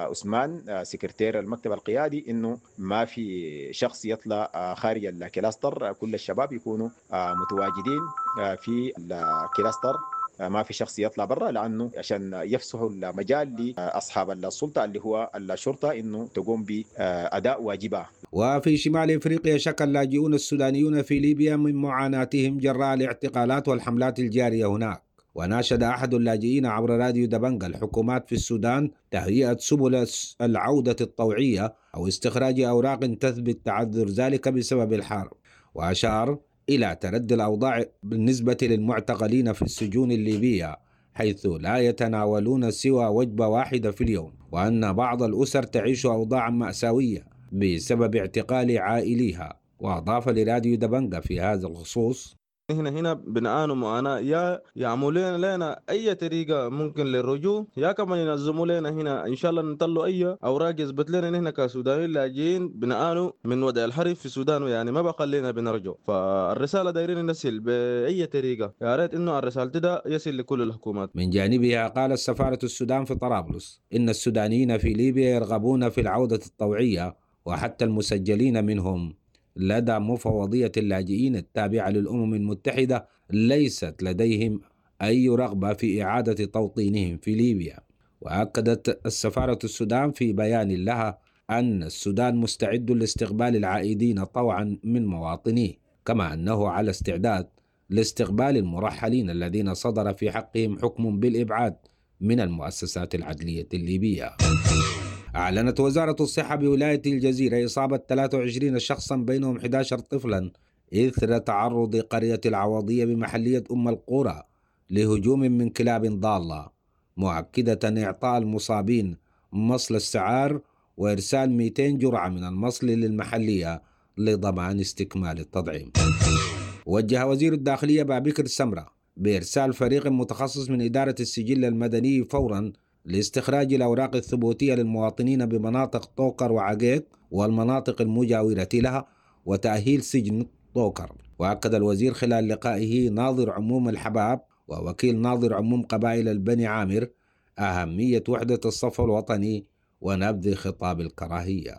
عثمان سكرتير المكتب القيادي إنه ما في شخص يطلع خارج الكلاستر، كل الشباب يكونوا متواجدين في الكلاستر، ما في شخص يطلع برا، لأنه عشان يفسحوا المجال لأصحاب السلطة اللي هو الشرطة إنه تقوم بأداء واجبها. وفي شمال إفريقيا شكى اللاجئون السودانيون في ليبيا من معاناتهم جراء الاعتقالات والحملات الجارية هناك. وناشد أحد اللاجئين عبر راديو دبنجا الحكومات في السودان تهيئة سبل العودة الطوعية أو استخراج أوراق تثبت تعذر ذلك بسبب الحرب. وأشار إلى تردي الأوضاع بالنسبة للمعتقلين في السجون الليبية، حيث لا يتناولون سوى وجبة واحدة في اليوم، وأن بعض الأسر تعيش أوضاعا مأساوية بسبب اعتقال عائليها. وأضاف لراديو دبنجا في هذا الخصوص: هنا بنعانوا معاناة، يا يعملوا لنا أي طريقة ممكن للرجوع، يا كمان ينظموا لنا هنا إن شاء الله نطلعوا أي أوراق يثبت لنا هنا كسودانيين لاجئين بنعانوا من وضع الحرب في السودان، يعني ما بقى لنا بنرجع. فالرسالة دايرين نصل بأي طريقة، يا ريت إنه الرسالة ده يصل لكل الحكومات. من جانبها قالت سفارة السودان في طرابلس إن السودانيين في ليبيا يرغبون في العودة الطوعية، وحتى المسجلين منهم لدى مفوضية اللاجئين التابعة للأمم المتحدة ليست لديهم أي رغبة في إعادة توطينهم في ليبيا. وأكدت السفارة السودان في بيان لها أن السودان مستعد لاستقبال العائدين طوعا من مواطنيه، كما أنه على استعداد لاستقبال المرحلين الذين صدر في حقهم حكم بالإبعاد من المؤسسات العدلية الليبية. أعلنت وزارة الصحة بولاية الجزيرة إصابة 23 شخصا بينهم 11 طفلا إثر تعرض قرية العوضية بمحلية أم القرى لهجوم من كلاب ضالة، مؤكدة إعطاء المصابين مصل السعار وإرسال 200 جرعة من المصل للمحلية لضمان استكمال التطعيم. وجه وزير الداخلية بابكر السمرة بإرسال فريق متخصص من إدارة السجل المدني فورا لاستخراج الأوراق الثبوتية للمواطنين بمناطق طوكر وعقيق والمناطق المجاورة لها وتأهيل سجن طوكر. وأكد الوزير خلال لقائه ناظر عموم الحباب ووكيل ناظر عموم قبائل البني عامر أهمية وحدة الصف الوطني ونبذ خطاب الكراهية.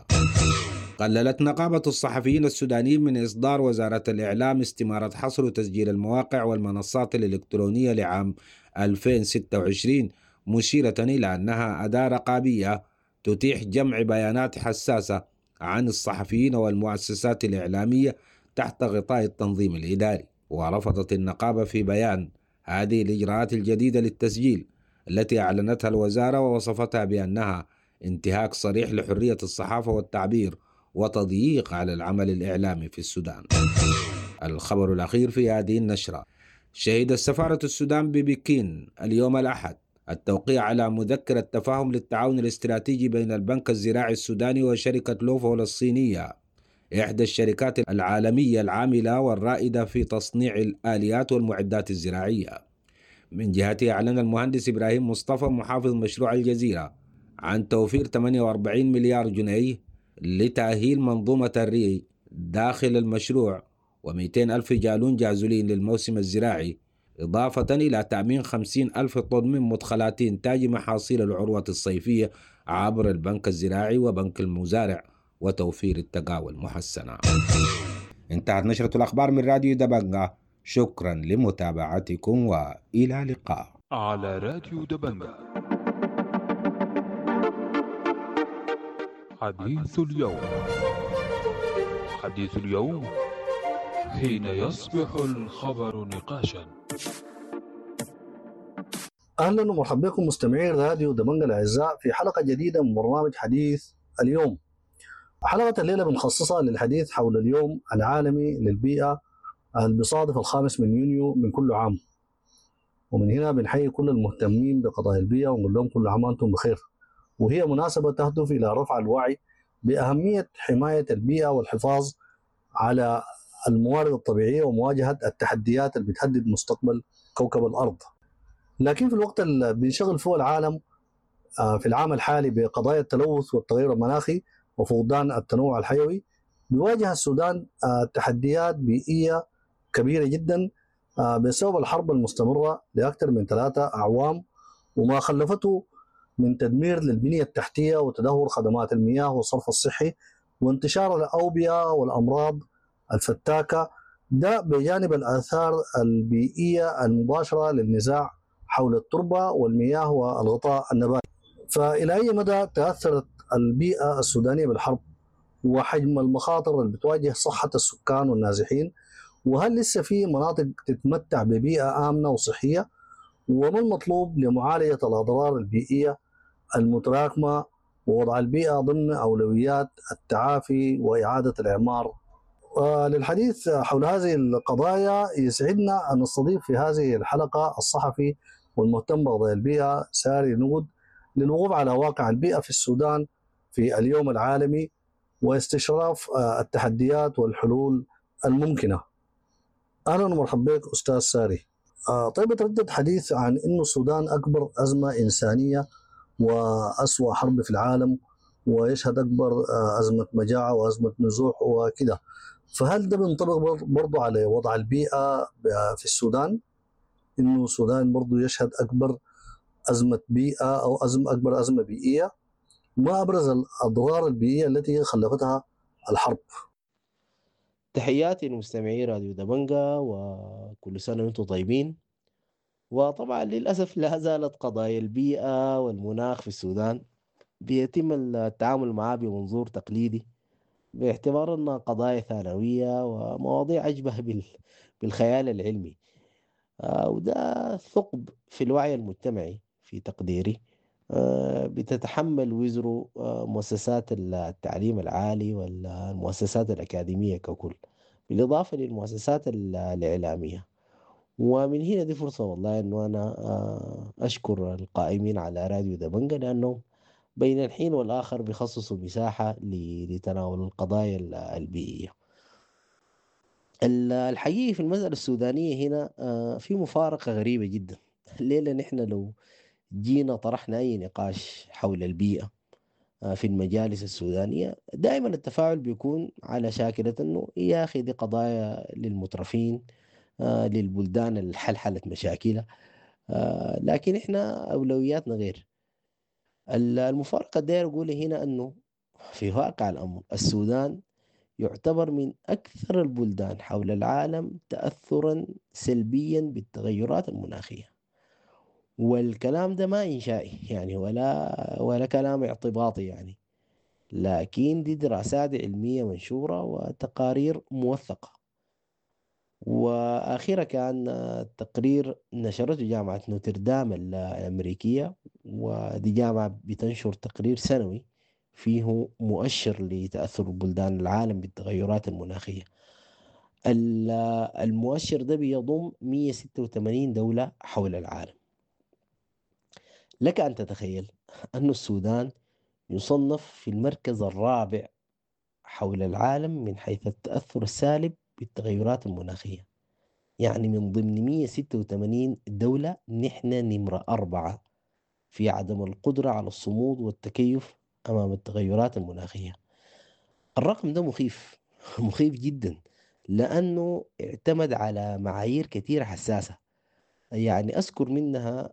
قللت نقابة الصحفيين السودانيين من إصدار وزارة الإعلام استمارة حصر وتسجيل المواقع والمنصات الإلكترونية لعام 2026، مشيرة إلى أنها أداة رقابية تتيح جمع بيانات حساسة عن الصحفيين والمؤسسات الإعلامية تحت غطاء التنظيم الإداري. ورفضت النقابة في بيان هذه الإجراءات الجديدة للتسجيل التي أعلنتها الوزارة، ووصفتها بأنها انتهاك صريح لحرية الصحافة والتعبير وتضييق على العمل الإعلامي في السودان. الخبر الأخير في هذه النشرة: شهدت سفارة السودان ببكين اليوم الأحد التوقيع على مذكرة تفاهم للتعاون الاستراتيجي بين البنك الزراعي السوداني وشركة لوفول الصينية إحدى الشركات العالمية العاملة والرائدة في تصنيع الآليات والمعدات الزراعية. من جهته أعلن المهندس إبراهيم مصطفى محافظ مشروع الجزيرة عن توفير 48 مليار جنيه لتأهيل منظومة الري داخل المشروع و200 ألف جالون جازولين للموسم الزراعي، إضافة إلى تأمين 50 ألف طن من مدخلات إنتاج محاصيل العروة الصيفية عبر البنك الزراعي وبنك المزارع وتوفير التقاوى المحسنة. انتهت نشرة الأخبار من راديو دبنجة، شكرا لمتابعتكم وإلى اللقاء. على راديو دبنجة حديث اليوم. حديث اليوم حين يصبح الخبر نقاشا. أهلا ومرحبا بكم مستمعين راديو دبنجة الأعزاء في حلقة جديدة من برنامج حديث اليوم. حلقة الليلة بنخصصها للحديث حول اليوم العالمي للبيئة اللي بيصادف 5 من يونيو من كل عام، ومن هنا بنحيي كل المهتمين بقضايا البيئة ونقول لهم كل عام وأنتم بخير. وهي مناسبة تهدف إلى رفع الوعي بأهمية حماية البيئة والحفاظ على الموارد الطبيعية ومواجهة التحديات اللي بتهدد مستقبل كوكب الأرض. لكن في الوقت اللي بينشغل فيه العالم في العام الحالي بقضايا التلوث والتغير المناخي وفقدان التنوع الحيوي، بيواجه السودان تحديات بيئية كبيرة جدا بسبب الحرب المستمرة لأكثر من 3 أعوام، وما خلفته من تدمير للبنية التحتية وتدهور خدمات المياه والصرف الصحي وانتشار الأوبئة والأمراض الفتاكة، ده بجانب الآثار البيئية المباشرة للنزاع حول التربة والمياه والغطاء النباتي. فإلى أي مدى تأثرت البيئة السودانية بالحرب، وحجم المخاطر اللي بتواجه صحة السكان والنازحين، وهل لسه في مناطق تتمتع ببيئة آمنة وصحية، وما المطلوب لمعالجة الأضرار البيئية المتراكمة ووضع البيئة ضمن أولويات التعافي وإعادة الإعمار. للحديث حول هذه القضايا يسعدنا أن نستضيف في هذه الحلقة الصحفي والمهتم بقضايا البيئة ساري نقد للوقوف على واقع البيئة في السودان في اليوم العالمي واستشراف التحديات والحلول الممكنة. أهلا ومرحبا بك أستاذ ساري. طيب، تردد حديث عن أن السودان أكبر أزمة إنسانية وأسوأ حرب في العالم، ويشهد أكبر أزمة مجاعة وأزمة نزوح وكذا، فهل ده بينطبق برضو على وضع البيئة في السودان؟ إنه السودان برضو يشهد أكبر أزمة بيئة أو أكبر أزمة بيئية؟ ما أبرز الأضرار البيئية التي خلفتها الحرب؟ تحياتي لمستمعي راديو دبنجة وكل سنة وانتم طيبين. وطبعا للأسف لا زالت قضايا البيئة والمناخ في السودان بيتم التعامل معها بمنظور تقليدي، باعتبار أنها قضايا ثانوية ومواضيع أشبه بالخيال العلمي. وده ثقب في الوعي المجتمعي في تقديري، بتتحمل وزره مؤسسات التعليم العالي والمؤسسات الأكاديمية ككل، بالإضافة للمؤسسات الإعلامية. ومن هنا دي فرصة والله أنه أنا أشكر القائمين على راديو دبنجة، لأنهم بين الحين والآخر بيخصصوا مساحة لتناول القضايا البيئية. الحقيقة في المسألة السودانية هنا في مفارقة غريبة جدا. الليلة نحن لو جينا طرحنا أي نقاش حول البيئة في المجالس السودانية، دائما التفاعل بيكون على شاكلة أنه يا أخي دي قضايا للمترفين، للبلدان الحلحلت مشاكلها، لكن إحنا أولوياتنا غير. المفارقة داير أقول هنا أنه في واقع الأمر السودان يعتبر من أكثر البلدان حول العالم تأثرا سلبيا بالتغيرات المناخية، والكلام ده ما إنشائي يعني ولا كلام اعتباطي يعني، لكن دي دراسات علمية منشورة وتقارير موثقة. وآخرها كان تقرير نشرته جامعة نوتردام الأمريكية، ودي جامعة بتنشر تقرير سنوي فيه مؤشر لتأثر بلدان العالم بالتغيرات المناخية. المؤشر ده بيضم 186 دولة حول العالم. لك أن تتخيل أن السودان يصنف في المركز الرابع حول العالم من حيث التأثر السالب بالتغيرات المناخية. يعني من ضمن 186 دولة نحن نمرة 4 في عدم القدرة على الصمود والتكيف أمام التغيرات المناخية. الرقم ده مخيف مخيف جدا، لأنه اعتمد على معايير كثيرة حساسة. يعني أذكر منها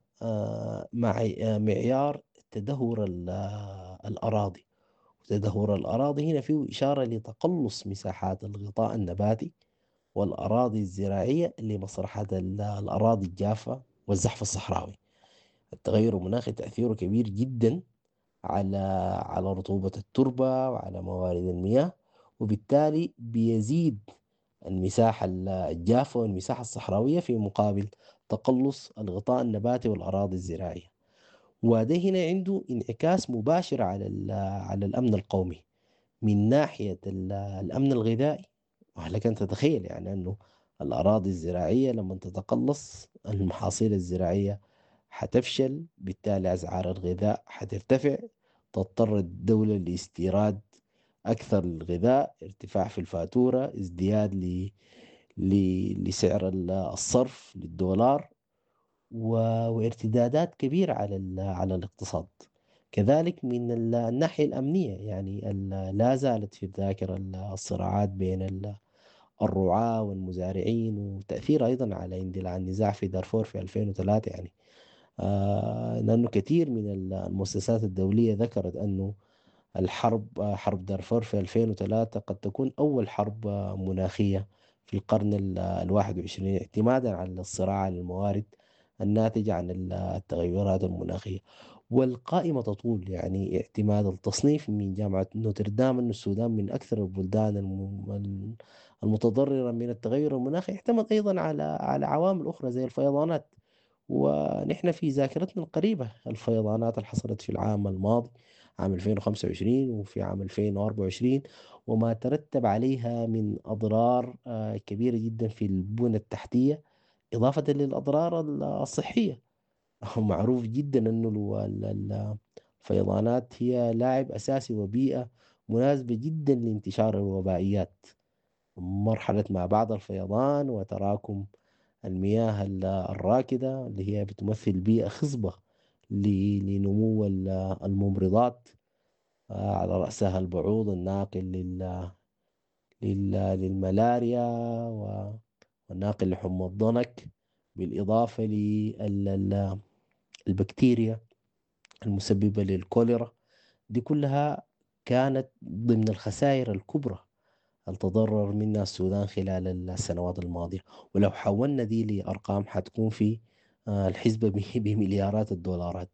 معيار تدهور الأراضي. تدهور الأراضي هنا فيه إشارة لتقلص مساحات الغطاء النباتي والأراضي الزراعية لمصلحة الأراضي الجافة والزحف الصحراوي. التغير المناخي تأثيره كبير جدا على رطوبة التربة وعلى موارد المياه، وبالتالي بيزيد المساحة الجافة والمساحة الصحراوية في مقابل تقلص الغطاء النباتي والأراضي الزراعية. وده هنا عنده انعكاس مباشر على على الأمن القومي من ناحية الأمن الغذائي. ولكن أن تتخيل يعني أنه الأراضي الزراعية لما تتقلص المحاصيل الزراعية حتفشل، بالتالي أسعار الغذاء حترتفع، تضطر الدولة لاستيراد أكثر الغذاء، ارتفاع في الفاتورة، ازدياد لسعر الصرف للدولار، وارتدادات كبيرة على على الاقتصاد. كذلك من الناحية الأمنية، يعني لا زالت في الذاكرة الصراعات بين الرعاة والمزارعين، وتأثير أيضا على اندلاع النزاع في دارفور في 2003. يعني لأنه كثير من المؤسسات الدولية ذكرت أنه حرب دارفور في 2003 قد تكون أول حرب مناخية في القرن 21، اعتمادا على الصراع على الموارد الناتجة عن التغيرات المناخية. والقائمة تطول، يعني اعتماد التصنيف من جامعة نوتردام أن السودان من أكثر البلدان المتضررة من التغير المناخي، اعتمد أيضا على عوامل أخرى زي الفيضانات. ونحن في ذاكرتنا القريبة الفيضانات اللي حصلت في العام الماضي عام 2025 وفي عام 2024، وما ترتب عليها من أضرار كبيرة جدا في البنى التحتية، إضافة للأضرار الصحية. معروف جدا أنه الفيضانات هي لاعب أساسي وبيئة مناسبة جدا لانتشار الوبائيات. مرحلة ما بعد الفيضان وتراكم المياه الراكدة اللي هي بتمثل بيئة خصبة لنمو الممرضات، على رأسها البعوض الناقل للملاريا والناقل لحمى الضنك، بالإضافة للبكتيريا المسببة للكوليرا. دي كلها كانت ضمن الخسائر الكبرى التضرر منها السودان خلال السنوات الماضية. ولو حولنا دي لأرقام حتكون في الحسبة بمليارات الدولارات.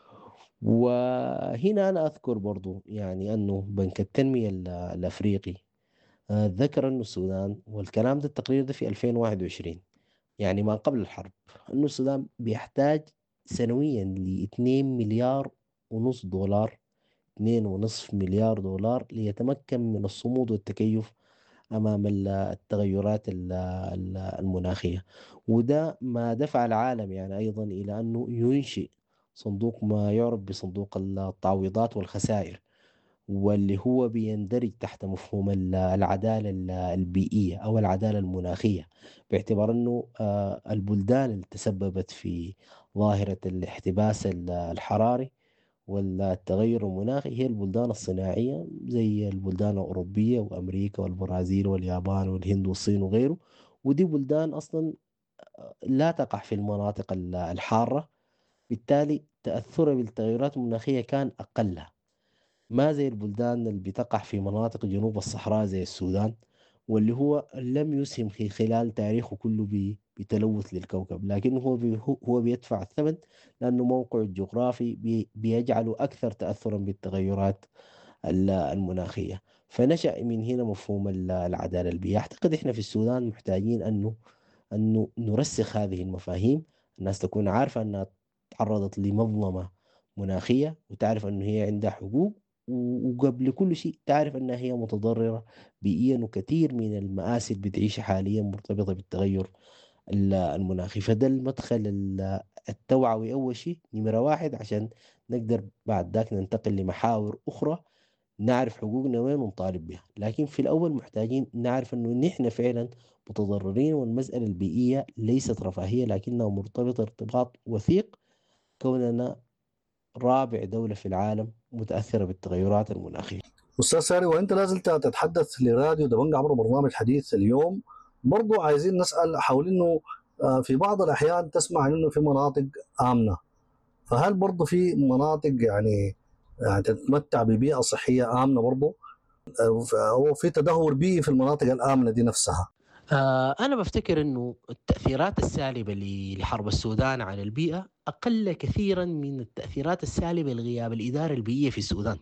وهنا أنا أذكر برضو يعني أنه بنك التنمية الأفريقي ذكر أنه السودان، والكلام ده التقرير ده في 2021 يعني ما قبل الحرب، أنه السودان بيحتاج سنويا ل2 مليار ونص دولار، 2.5 مليار دولار ليتمكن من الصمود والتكيف أمام التغيرات المناخية. وده ما دفع العالم يعني أيضا إلى أنه ينشئ صندوق ما يعرف بصندوق التعويضات والخسائر، واللي هو بيندرج تحت مفهوم العدالة البيئية أو العدالة المناخية، باعتبار أنه البلدان اللي تسببت في ظاهرة الاحتباس الحراري والتغير المناخي هي البلدان الصناعية زي البلدان الأوروبية وأمريكا والبرازيل واليابان والهند والصين وغيره. ودي بلدان أصلا لا تقع في المناطق الحارة، بالتالي تأثرها بالتغيرات المناخية كان أقل، ما زي البلدان اللي بتقع في مناطق جنوب الصحراء زي السودان، واللي هو لم يسهم في خلال تاريخه كله بتلوث للكوكب، لكن هو بيدفع الثمن لأنه موقعه الجغرافي بيجعله أكثر تأثرا بالتغيرات المناخية. فنشأ من هنا مفهوم العدالة البيئية. أعتقد إحنا في السودان محتاجين أنه نرسخ هذه المفاهيم، الناس تكون عارفة أنها تعرضت لمظلمة مناخية، وتعرف أنه هي عندها حقوق، وقبل كل شيء تعرف أنها هي متضررة بيئيا، وكثير من المآسي اللي بتعيشها حاليا مرتبطة بالتغير المناخي. فده المدخل التوعوي أول شيء نمرة 1، عشان نقدر بعد ذاك ننتقل لمحاور أخرى نعرف حقوقنا وين ونطالب بها. لكن في الأول محتاجين نعرف أنه نحن فعلا متضررين، والمسألة البيئية ليست رفاهية لكنها مرتبطة ارتباط وثيق كوننا رابع دولة في العالم متأثرة بالتغيرات المناخية. أستاذ ساري، وأنت لازلت تتحدث لراديو دبنجة عبر برنامج حديث اليوم، برضو عايزين نسأل حول أنه في بعض الأحيان تسمع أنه في مناطق آمنة، فهل برضو في مناطق يعني تتمتع ببيئة صحية آمنة برضو، أو في تدهور بيئي في المناطق الآمنة دي نفسها؟ أنا بفتكر أنه التأثيرات السالبة لحرب السودان على البيئة أقل كثيرا من التأثيرات السالبة لغياب الإدارة البيئية في السودان،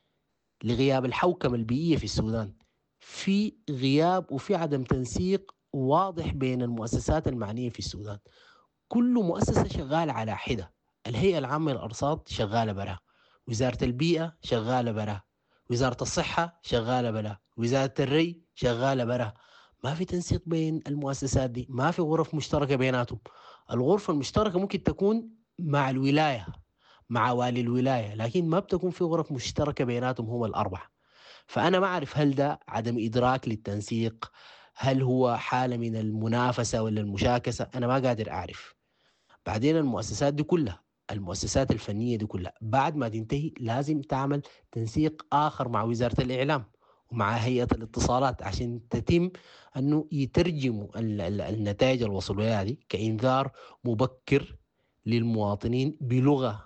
لغياب الحوكمة البيئية في السودان. في غياب وفي عدم تنسيق واضح بين المؤسسات المعنية في السودان. كل مؤسسة شغالة على حدة. الهيئة العامة للأرصاد شغالة برا، وزارة البيئة شغالة برا، وزارة الصحة شغالة برا، وزارة الري شغالة برا. ما في تنسيق بين المؤسسات دي، ما في غرف مشتركة بيناتهم. الغرفة المشتركة ممكن تكون مع الولاية، مع والي الولاية، لكن ما بتكون في غرف مشتركة بيناتهم هم الأربعة. فأنا ما أعرف هل ده عدم إدراك للتنسيق، هل هو حالة من المنافسة ولا المشاكسة، أنا ما قادر أعرف. بعدين المؤسسات دي كلها، المؤسسات الفنية دي كلها بعد ما تنتهي لازم تعمل تنسيق آخر مع وزارة الإعلام ومع هيئة الاتصالات عشان تتم أنه يترجموا النتائج الوصولية دي كإنذار مبكر للمواطنين بلغة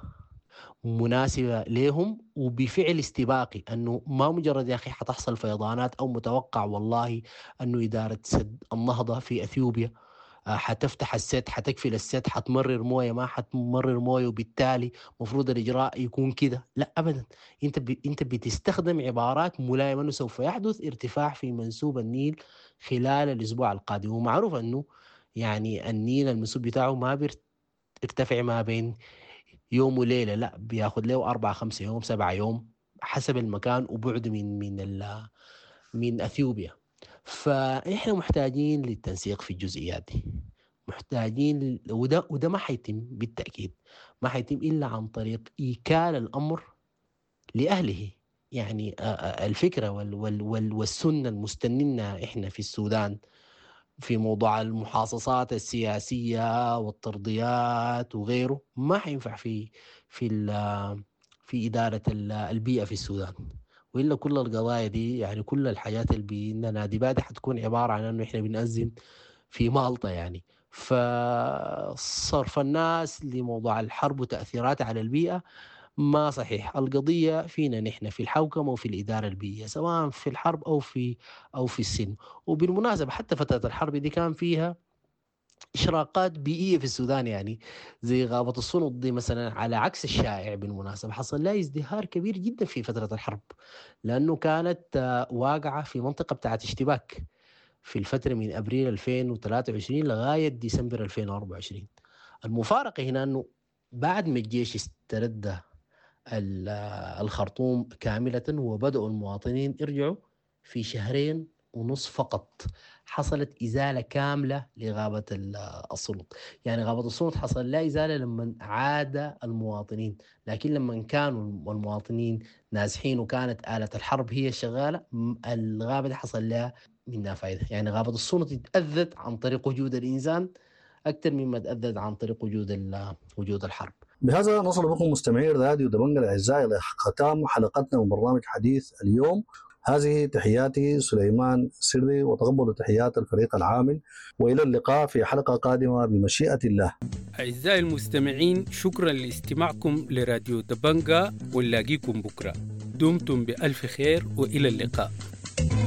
مناسبة لهم وبفعل استباقي، أنه ما مجرد يا أخي حتحصل فيضانات أو متوقع والله أنه إدارة سد النهضة في أثيوبيا حتفتح السد، حتقفل السد، حتمرر موية، ما حتمرر موية، وبالتالي مفروض الإجراء يكون كده. لا أبدا، أنت بتستخدم عبارات ملائمة أنه سوف يحدث ارتفاع في منسوب النيل خلال الأسبوع القادم. ومعروف أنه يعني النيل المنسوب بتاعه ما بيرتفع ما بين يوم وليلة، لا بياخد له 4-5 يوم 7 يوم حسب المكان وبعد من أثيوبيا. فإحنا محتاجين للتنسيق في الجزئيات دي، محتاجين وده ما حيتم بالتأكيد، ما حيتم إلا عن طريق إيكال الأمر لأهله. يعني الفكرة والسنة المستنينها إحنا في السودان في موضوع المحاصصات السياسية والترضيات وغيره ما حينفع في إدارة البيئة في السودان. وإلا كل القضايا دي يعني كل الحاجات اللي بيننا دي بعد حتكون عبارة عن أنه إحنا بنأذن في مالطة يعني. فصرف الناس لموضوع الحرب وتأثيراتها على البيئة ما صحيح. القضية فينا نحن في الحوكمة وفي الإدارة البيئية، سواء في الحرب أو في السلم. وبالمناسبة حتى فترة الحرب دي كان فيها إشراقات بيئية في السودان، يعني زي غابة الصنط دي مثلا، على عكس الشائع بالمناسبة حصل لها ازدهار كبير جدا في فترة الحرب، لأنه كانت واقعة في منطقة بتاعت اشتباك في الفترة من أبريل 2023 لغاية ديسمبر 2024. المفارقة هنا أنه بعد ما الجيش استرد الخرطوم كاملة وبدأوا المواطنين يرجعوا، في 2.5 فقط حصلت إزالة كاملة لغابة الصنط. يعني غابة الصنط حصل لها إزالة لما عاد المواطنين، لكن لما كانوا المواطنين نازحين وكانت آلة الحرب هي الشغالة، الغابة دي حصل لها منها فائدة. يعني غابة الصنط تأذت عن طريق وجود الإنسان أكثر مما تأذت عن طريق وجود الحرب. بهذا نصل بكم مستمعي راديو دبنجة الأعزاء إلى ختام حلقتنا من برنامج حديث اليوم. هذه تحياتي سليمان سري، وتقبلوا تحيات الفريق العامل، وإلى اللقاء في حلقة قادمة بمشيئة الله. أعزائي المستمعين، شكرا لاستماعكم لراديو دبنجة، ونلاقيكم بكرة. دمتم بألف خير وإلى اللقاء.